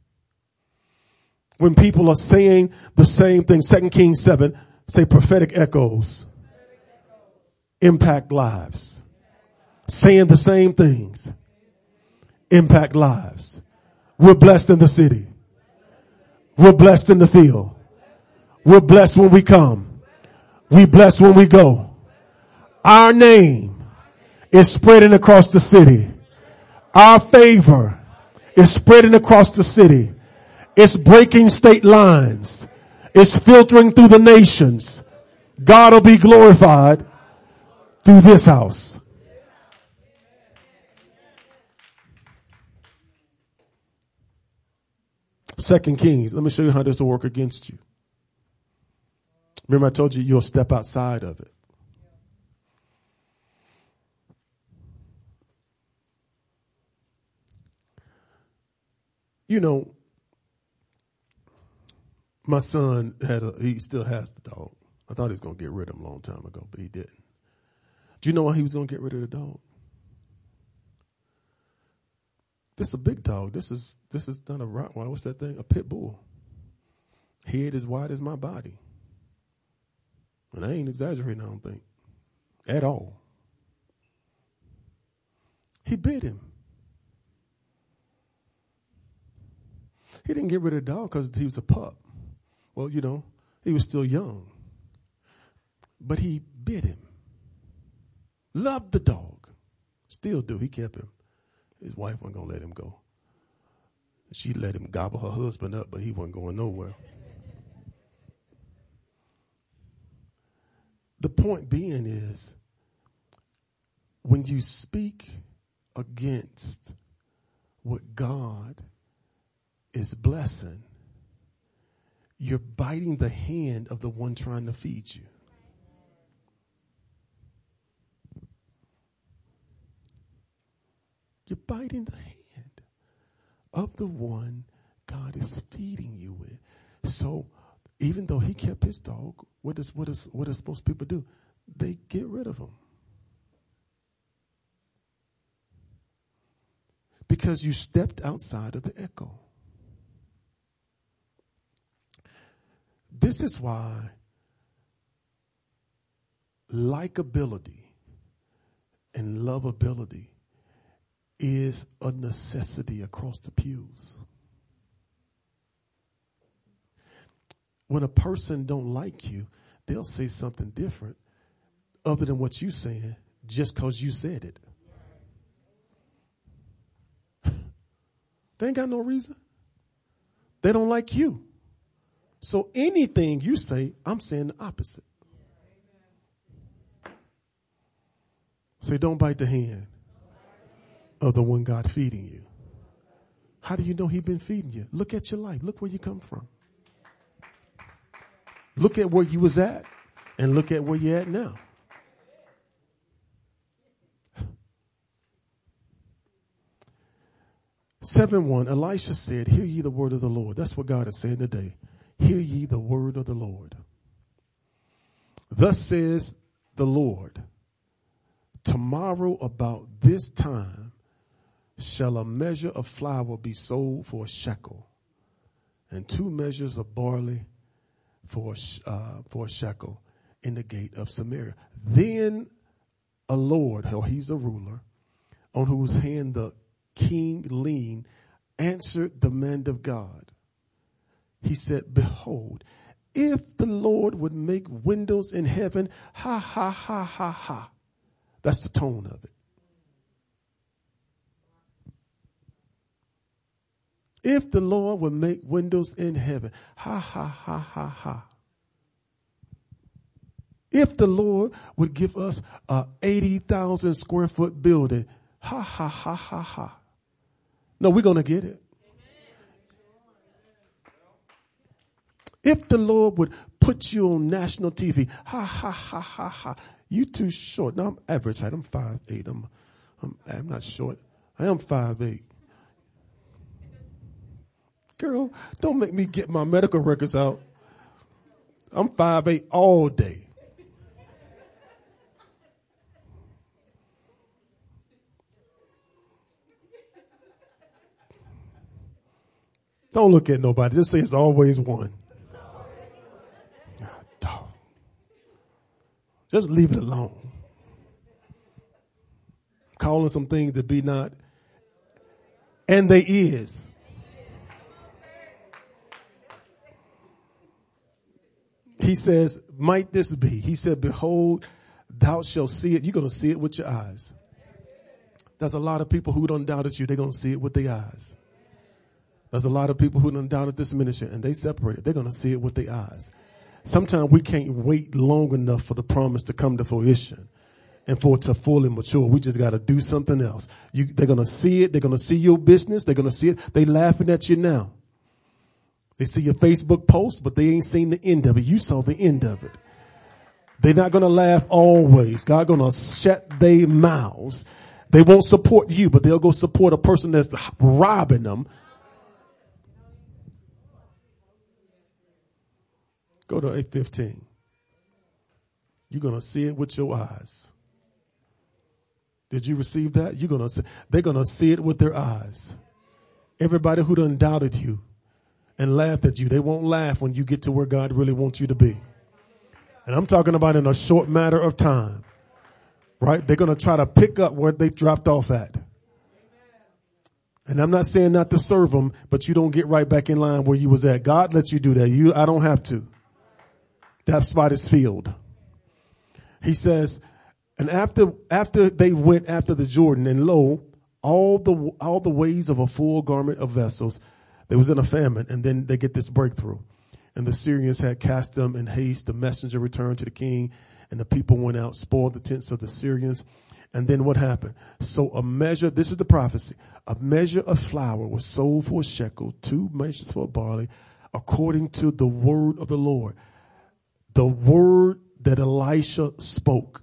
When people are saying the same thing, Second Kings seven, say prophetic echoes impact lives. Saying the same things impact lives. We're blessed in the city. We're blessed in the field. We're blessed when we come. We blessed when we go. Our name is spreading across the city. Our favor is spreading across the city. It's breaking state lines. It's filtering through the nations. God will be glorified through this house. Second Kings. Let me show you how this will work against you. Remember I told you you'll step outside of it. You know, my son had a, he still has the dog. I thought he was going to get rid of him a long time ago, but he didn't. Do you know why he was going to get rid of the dog? This is a big dog. This is, this is not a Rottweiler. What's that thing? A pit bull. Head as wide as my body. And I ain't exaggerating, I don't think. At all. He bit him. He didn't get rid of the dog because he was a pup. Well, you know, he was still young. But he bit him. Loved the dog. Still do. He kept him. His wife wasn't going to let him go. She let him gobble her husband up, but he wasn't going nowhere. The point being is, when you speak against what God is blessing, you're biting the hand of the one trying to feed you. You're biting the hand of the one God is feeding you with. So even though he kept his dog, what does what is what does most people do? They get rid of him. Because you stepped outside of the echo. This is why likability and lovability is a necessity across the pews. When a person don't like you, they'll say something different other than what you saying just because you said it. They ain't got no reason. They don't like you. So anything you say, I'm saying the opposite. Say, don't bite the hand of the one God feeding you. How do you know he been feeding you? Look at your life. Look where you come from. Look at where you was at and look at where you're at now. seven one, Elisha said, hear ye the word of the Lord. That's what God is saying today. Hear ye the word of the Lord. Thus says the Lord, tomorrow about this time shall a measure of flour be sold for a shekel, and two measures of barley for uh, for a shekel in the gate of Samaria. Then a Lord, or he's a ruler, on whose hand the king leaned, answered the man of God. He said, behold, if the Lord would make windows in heaven, ha, ha, ha, ha, ha. That's the tone of it. If the Lord would make windows in heaven, ha, ha, ha, ha, ha. If the Lord would give us a eighty thousand square foot building, ha, ha, ha, ha, ha. No, we're going to get it. If the Lord would put you on national T V, ha, ha, ha, ha, ha. You too short. No, I'm average height. I'm five eight. I'm, I'm, I'm not short. I am five eight. Girl, don't make me get my medical records out. I'm five eight all day. Don't look at nobody. Just say it's always one. Oh, just leave it alone. Calling some things that be not. And they is. He says, might this be? He said, behold, thou shalt see it. You're going to see it with your eyes. There's a lot of people who don't doubt you. They're going to see it with their eyes. There's a lot of people who don't doubt this ministry and they separated. They're going to see it with their eyes. Sometimes we can't wait long enough for the promise to come to fruition and for it to fully mature. We just got to do something else. You, they're going to see it. They're going to see your business. They're going to see it. They laughing at you now. They see your Facebook post, but they ain't seen the end of it. You saw the end of it. They're not going to laugh always. God going to shut their mouths. They won't support you, but they'll go support a person that's robbing them. Go to eight fifteen. You're going to see it with your eyes. Did you receive that? You're going to see, they're going to see it with their eyes. Everybody who done doubted you and laughed at you, they won't laugh when you get to where God really wants you to be. And I'm talking about in a short matter of time, right? They're going to try to pick up where they dropped off at. And I'm not saying not to serve them, but you don't get right back in line where you was at. God let you do that. You, I don't have to. That spot is filled. He says, and after, after they went after the Jordan, and lo, all the, all the ways of a full garment of vessels, they was in a famine, and then they get this breakthrough. And the Syrians had cast them in haste. The messenger returned to the king, and the people went out, spoiled the tents of the Syrians. And then what happened? So a measure, this is the prophecy, a measure of flour was sold for a shekel, two measures for barley, according to the word of the Lord. The word that Elisha spoke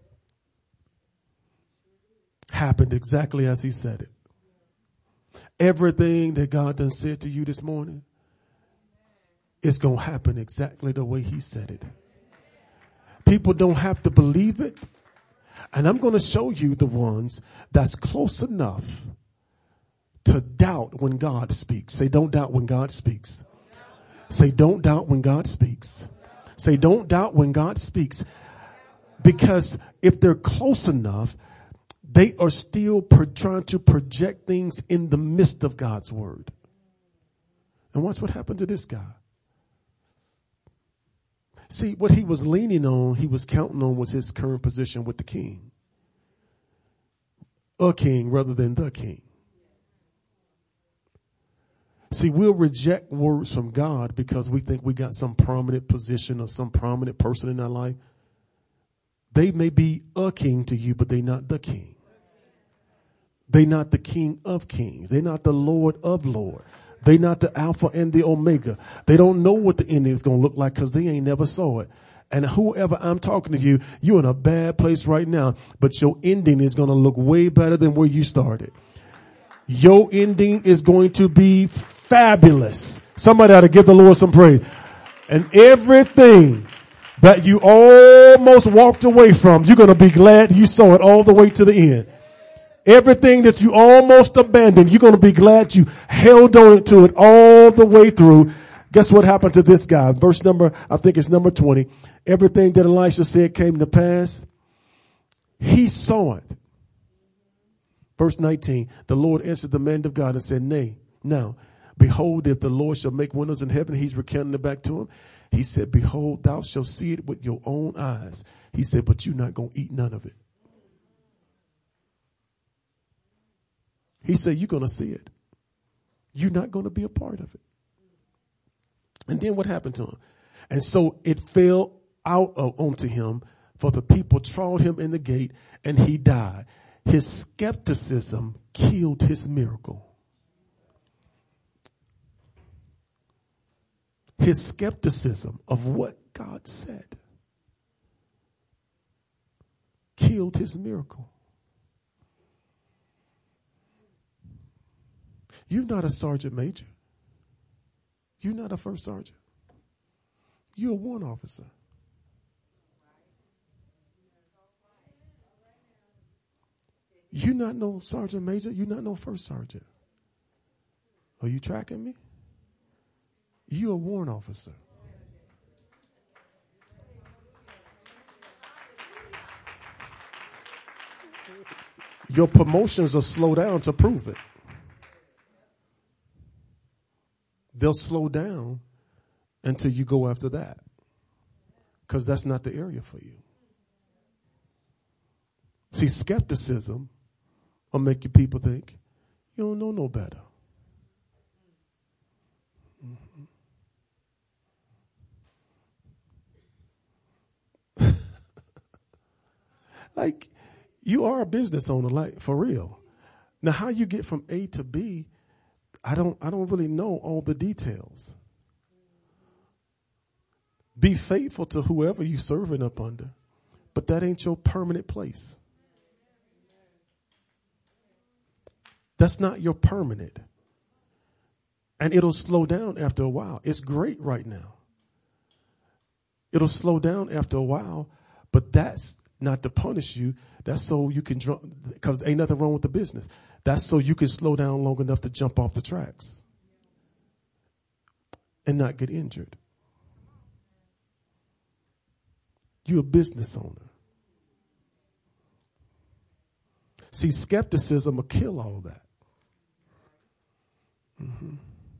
happened exactly as he said it. Everything that God done said to you this morning, it's going to happen exactly the way he said it. People don't have to believe it. And I'm going to show you the ones that's close enough to doubt when God speaks. Say, don't doubt when God speaks. Say, don't doubt when God speaks. Say, don't doubt when God speaks. Because if they're close enough, they are still pro- trying to project things in the midst of God's word. And watch what happened to this guy. See, what he was leaning on, he was counting on was his current position with the king. A king rather than the king. See, we'll reject words from God because we think we got some prominent position or some prominent person in our life. They may be a king to you, but they're not the king. They're not the King of kings. They're not the Lord of lords. They're not the Alpha and the Omega. They don't know what the ending is going to look like because they ain't never saw it. And whoever I'm talking to you, you're in a bad place right now, but your ending is going to look way better than where you started. Your ending is going to be fabulous. Somebody ought to give the Lord some praise. And everything that you almost walked away from, you're going to be glad you saw it all the way to the end. Everything that you almost abandoned, you're going to be glad you held on to it all the way through. Guess what happened to this guy? Verse number, I think it's number twenty. Everything that Elisha said came to pass. He saw it. Verse nineteen, the Lord answered the man of God and said, nay, now, behold, if the Lord shall make windows in heaven, he's recounting it back to him. He said, behold, thou shalt see it with your own eyes. He said, but you're not going to eat none of it. He said, you're going to see it. You're not going to be a part of it. And then what happened to him? And so it fell out of, onto him, for the people trod him in the gate, and he died. His skepticism killed his miracle. His skepticism of what God said killed his miracle. You're not a sergeant major. You're not a first sergeant. You're a warrant officer. You're not no sergeant major. You're not no first sergeant. Are you tracking me? You're a warrant officer. Your promotions will slow down to prove it. They'll slow down until you go after that, because that's not the area for you. See, skepticism will make you people think you don't know no better. Mm-hmm. Like, you are a business owner, like, for real. Now, how you get from A to B, I don't, I don't really know all the details. Be faithful to whoever you're serving up under, but that ain't your permanent place. That's not your permanent. And it'll slow down after a while. It's great right now. It'll slow down after a while, but that's not to punish you. That's so you can, because ain't nothing wrong with the business. That's so you can slow down long enough to jump off the tracks and not get injured. You're a business owner. See, skepticism will kill all that. Mm-hmm.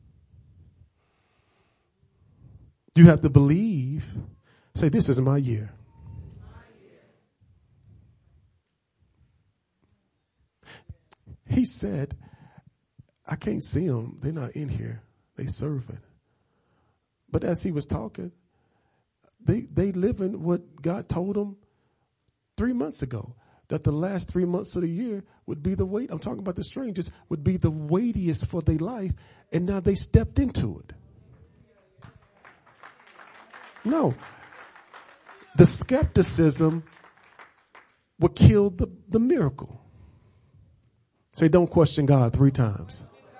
You have to believe. Say, this is my year. He said, I can't see them. They're not in here. They serving. But as he was talking, they they living what God told them three months ago, that the last three months of the year would be the weight. I'm talking about the strangers, would be the weightiest for their life. And now they stepped into it. No. The skepticism would kill the, the miracle. Say, don't question God three times.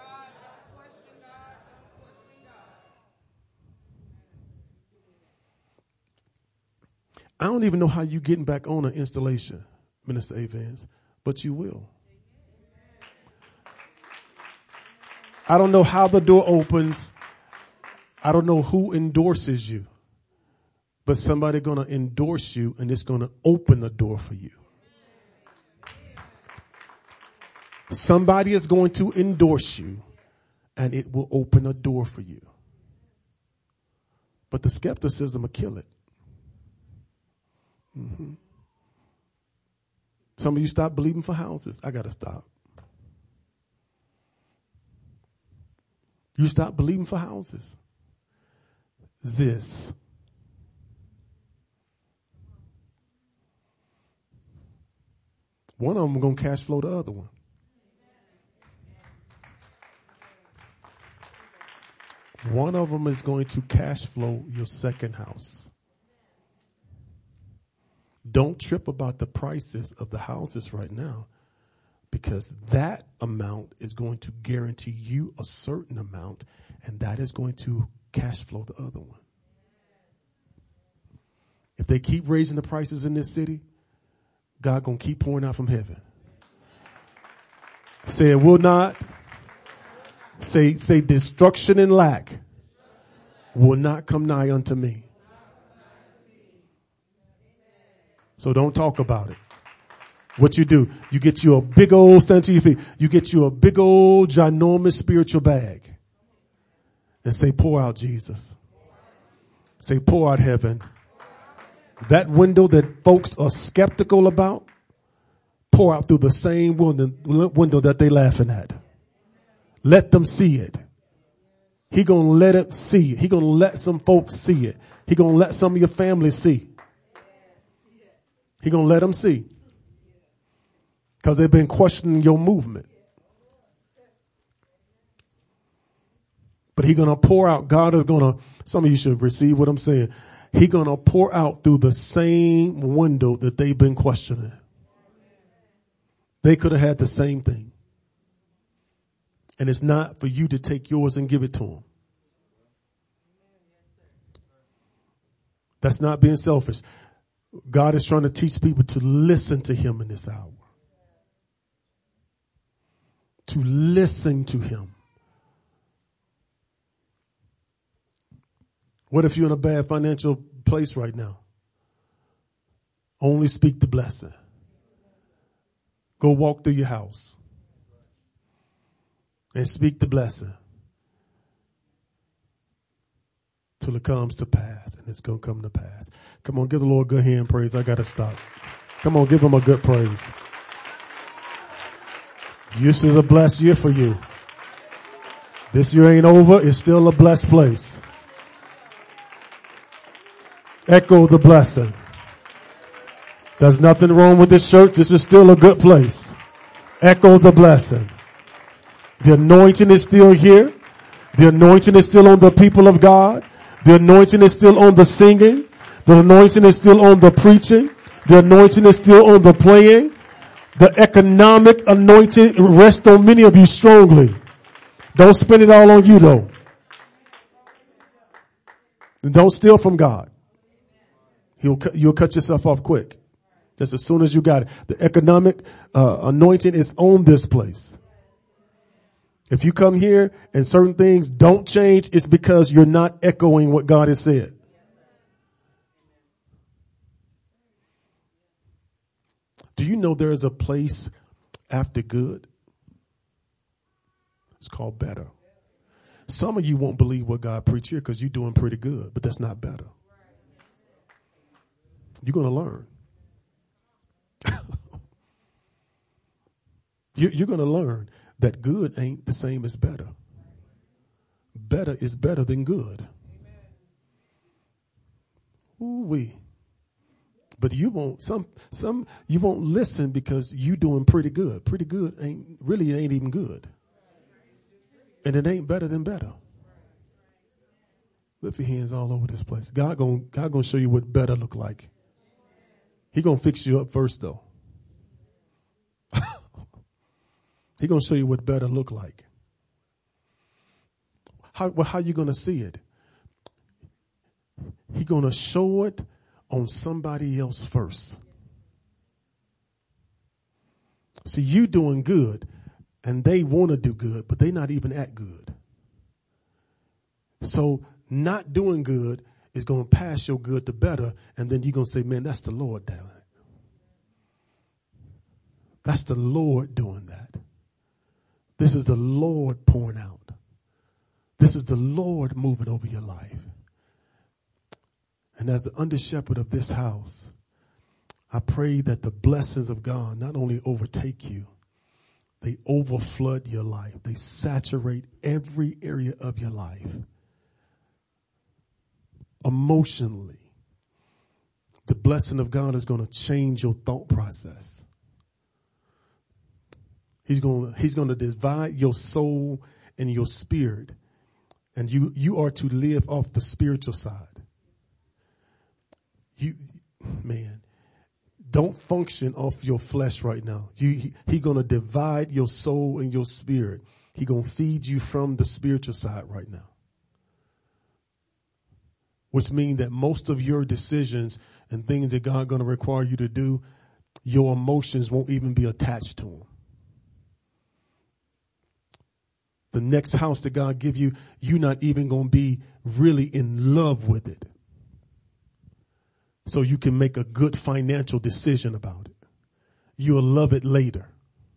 I don't even know how you getting back on an installation, Minister Evans, but you will. I don't know how the door opens. I don't know who endorses you, but somebody going to endorse you, and it's going to open the door for you. Somebody is going to endorse you, and it will open a door for you. But the skepticism will kill it. Mm-hmm. Some of you stop believing for houses. I got to stop. You stop believing for houses. This. One of them going to cash flow the other one. One of them is going to cash flow your second house. Don't trip about the prices of the houses right now, because that amount is going to guarantee you a certain amount, and that is going to cash flow the other one. If they keep raising the prices in this city, God gonna keep pouring out from heaven. Say it will not. Say, say destruction and lack will not come nigh unto me. So don't talk about it. What you do, you get you a big old, stand to your feet, you get you a big old ginormous spiritual bag and say, pour out Jesus. Say, pour out heaven. That window that folks are skeptical about, pour out through the same window, window that they laughing at. Let them see it. He gonna let it see it. He gonna let some folks see it. He gonna let some of your family see. He gonna let them see. Because they've been questioning your movement. But He's gonna pour out. God is gonna, some of you should receive what I'm saying. He's gonna pour out through the same window that they've been questioning. They could have had the same thing. And it's not for you to take yours and give it to them. That's not being selfish. God is trying to teach people to listen to Him in this hour. To listen to Him. What if you're in a bad financial place right now? Only speak the blessing. Go walk through your house and speak the blessing till it comes to pass, and it's going to come to pass. Come on, give the Lord a good hand praise. I got to stop. Come on, give Him a good praise. This is a blessed year for you. This year ain't over. It's still a blessed place. Echo the blessing. There's nothing wrong with this church. This is still a good place. Echo the blessing. The anointing is still here. The anointing is still on the people of God. The anointing is still on the singing. The anointing is still on the preaching. The anointing is still on the playing. The economic anointing rests on many of you strongly. Don't spend it all on you though. And don't steal from God. He'll, you'll cut yourself off quick. Just as soon as you got it. The economic uh, anointing is on this place. If you come here and certain things don't change, it's because you're not echoing what God has said. Do you know there is a place after good? It's called better. Some of you won't believe what God preached here because you're doing pretty good, but that's not better. You're going to learn. You're going to learn that good ain't the same as better. Better is better than good. Ooh-wee. But you won't, some, some, you won't listen because you doing pretty good. Pretty good ain't, really ain't even good. And it ain't better than better. Lift your hands all over this place. God gonna, God gonna show you what better look like. He gonna fix you up first though. He gonna show you what better look like. How, well, how you gonna see it? He gonna show it on somebody else first. See, you doing good and they want to do good, but they not even at good. So not doing good is going to pass your good to better. And then you're going to say, man, that's the Lord doing it. That's the Lord doing that. This is the Lord pouring out. This is the Lord moving over your life. And as the under shepherd of this house, I pray that the blessings of God not only overtake you, they overflood your life. They saturate every area of your life. Emotionally, the blessing of God is going to change your thought process. He's going to, he's going to divide your soul and your spirit. And you, you are to live off the spiritual side. You, man, don't function off your flesh right now. You, he, he going to divide your soul and your spirit. He going to feed you from the spiritual side right now. which means that most of your decisions and things that God going to require you to do, your emotions won't even be attached to them. The next house that God give you, you're not even going to be really in love with it. So you can make a good financial decision about it. You'll love it later.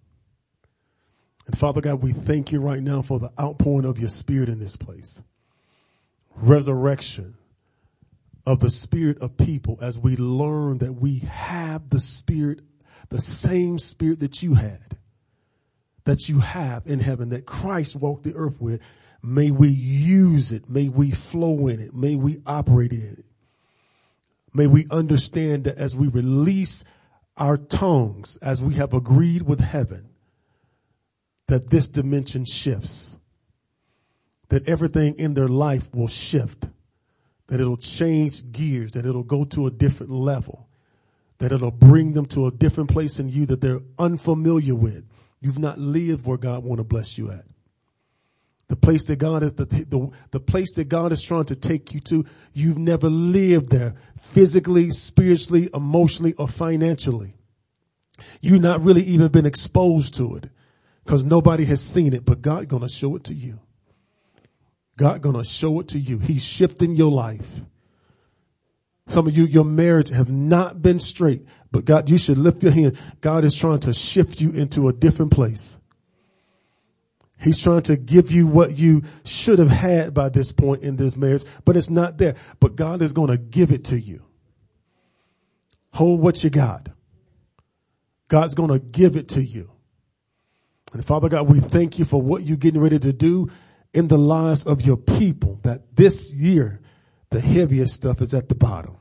And Father God, we thank you right now for the outpouring of your spirit in this place. Resurrection of the spirit of people as we learn that we have the spirit, the same spirit that you had, that you have in heaven, that Christ walked the earth with. May we use it. May we flow in it. May we operate in it. May we understand that as we release our tongues, as we have agreed with heaven, that this dimension shifts, that everything in their life will shift, that it'll change gears, that it'll go to a different level, that it'll bring them to a different place in you that they're unfamiliar with. You've not lived where God want to bless you at. The place that God is, the, the, the place that God is trying to take you to, you've never lived there physically, spiritually, emotionally, or financially. You've not really even been exposed to it because nobody has seen it, but God's going to show it to you. God going to show it to you. He's shifting your life. Some of you, your marriage have not been straight, but God, you should lift your hand. God is trying to shift you into a different place. He's trying to give you what you should have had by this point in this marriage, but it's not there. But God is going to give it to you. Hold what you got. God's going to give it to you. And Father God, we thank you for what you're getting ready to do in the lives of your people, that this year, the heaviest stuff is at the bottom.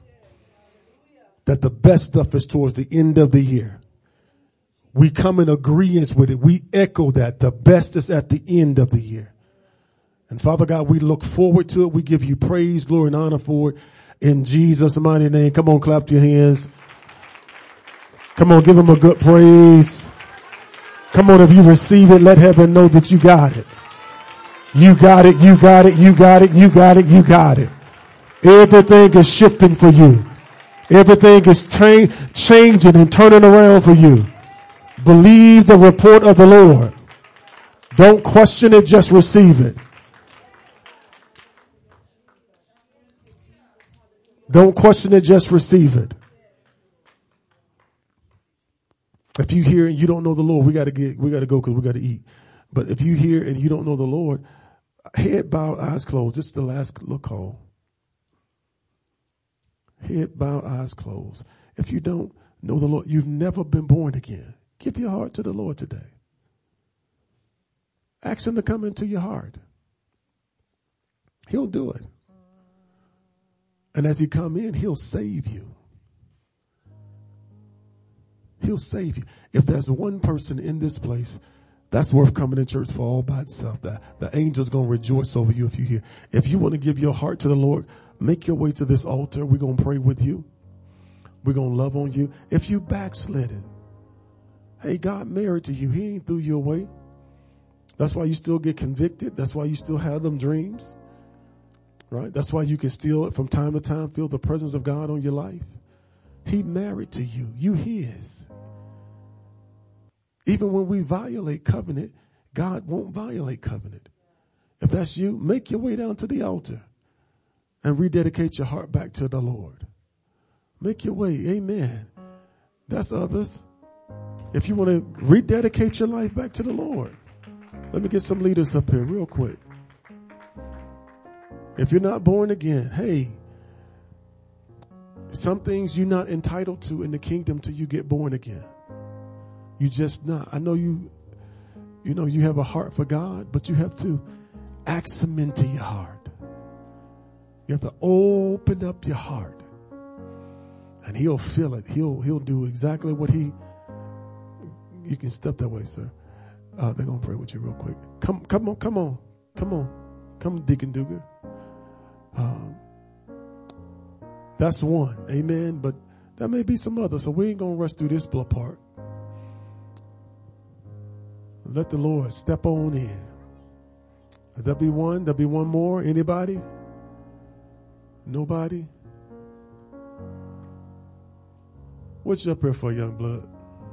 That the best stuff is towards the end of the year. We come in agreement with it. We echo that. The best is at the end of the year. And Father God, we look forward to it. We give you praise, glory, and honor for it. In Jesus' mighty name. Come on, clap your hands. Come on, give him a good praise. Come on, if you receive it, let heaven know that you got it. You got it, you got it, you got it, you got it, you got it. Everything is shifting for you. Everything is tra- changing and turning around for you. Believe the report of the Lord. Don't question it, just receive it. Don't question it, just receive it. If you hear and you don't know the Lord, we gotta get, we gotta go because we gotta eat. But if you hear and you don't know the Lord, head bowed, eyes closed. This is the last look call. Head bowed, eyes closed. If you don't know the Lord, you've never been born again. Give your heart to the Lord today. Ask him to come into your heart. He'll do it. And as he come in, he'll save you. He'll save you. If there's one person in this place that's worth coming to church for all by itself, that the angel's going to rejoice over you if you hear. If you want to give your heart to the Lord, make your way to this altar. We're going to pray with you. We're going to love on you. If you backslidden, hey, God married to you. He ain't threw you away. That's why you still get convicted. That's why you still have them dreams. Right? That's why you can still, from time to time, feel the presence of God on your life. He married to you. You his. Even when we violate covenant, God won't violate covenant. If that's you, make your way down to the altar and rededicate your heart back to the Lord. Make your way. Amen. That's others. If you want to rededicate your life back to the Lord, let me get some leaders up here real quick. If you're not born again, hey, some things you're not entitled to in the kingdom till you get born again. You just not. I know you, you know, you have a heart for God, but you have to ask him into your heart. You have to open up your heart and he'll fill it. He'll, he'll do exactly what he, you can step that way, sir. Uh, they're going to pray with you real quick. Come, come on, come on, come on. Come, Deacon Dugan. Um, that's one. Amen. But there may be some others. So we ain't going to rush through this part. Let the Lord step on in. There'll be one. There'll be one more. Anybody? Nobody? What you up here for, young blood?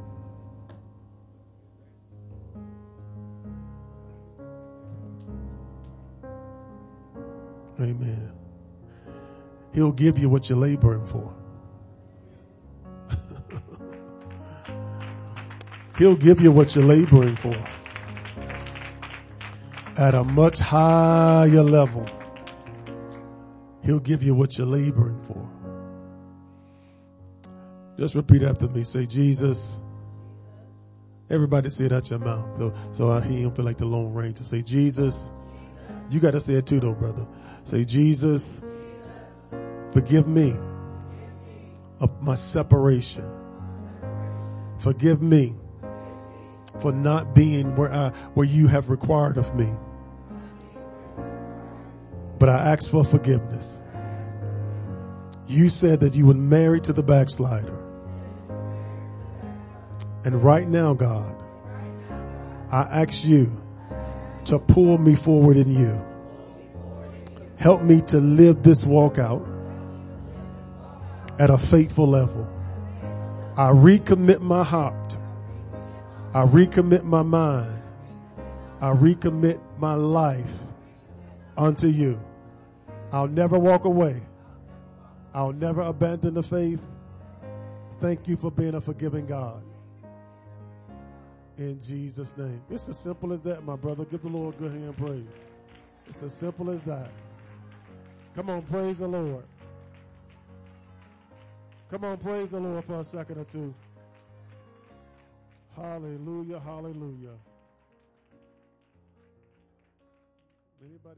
Amen. He'll give you what you're laboring for. He'll give you what you're laboring for at a much higher level. He'll give you what you're laboring for. Just repeat after me. Say, Jesus. Everybody say it out your mouth. So, so I hear him feel like the Lone Ranger. Say, Jesus. You got to say it too, though, brother. Say, Jesus, forgive me of my separation. Forgive me for not being where I, where you have required of me. But I ask for forgiveness. You said that you were married to the backslider. And right now, God, I ask you to pull me forward in you. Help me to live this walk out at a faithful level. I recommit my heart. I recommit my mind. I recommit my life unto you. I'll never walk away. I'll never abandon the faith. Thank you for being a forgiving God. In Jesus' name. It's as simple as that, my brother. Give the Lord a good hand praise. It's as simple as that. Come on, praise the Lord. Come on, praise the Lord for a second or two. Hallelujah, hallelujah. Anybody?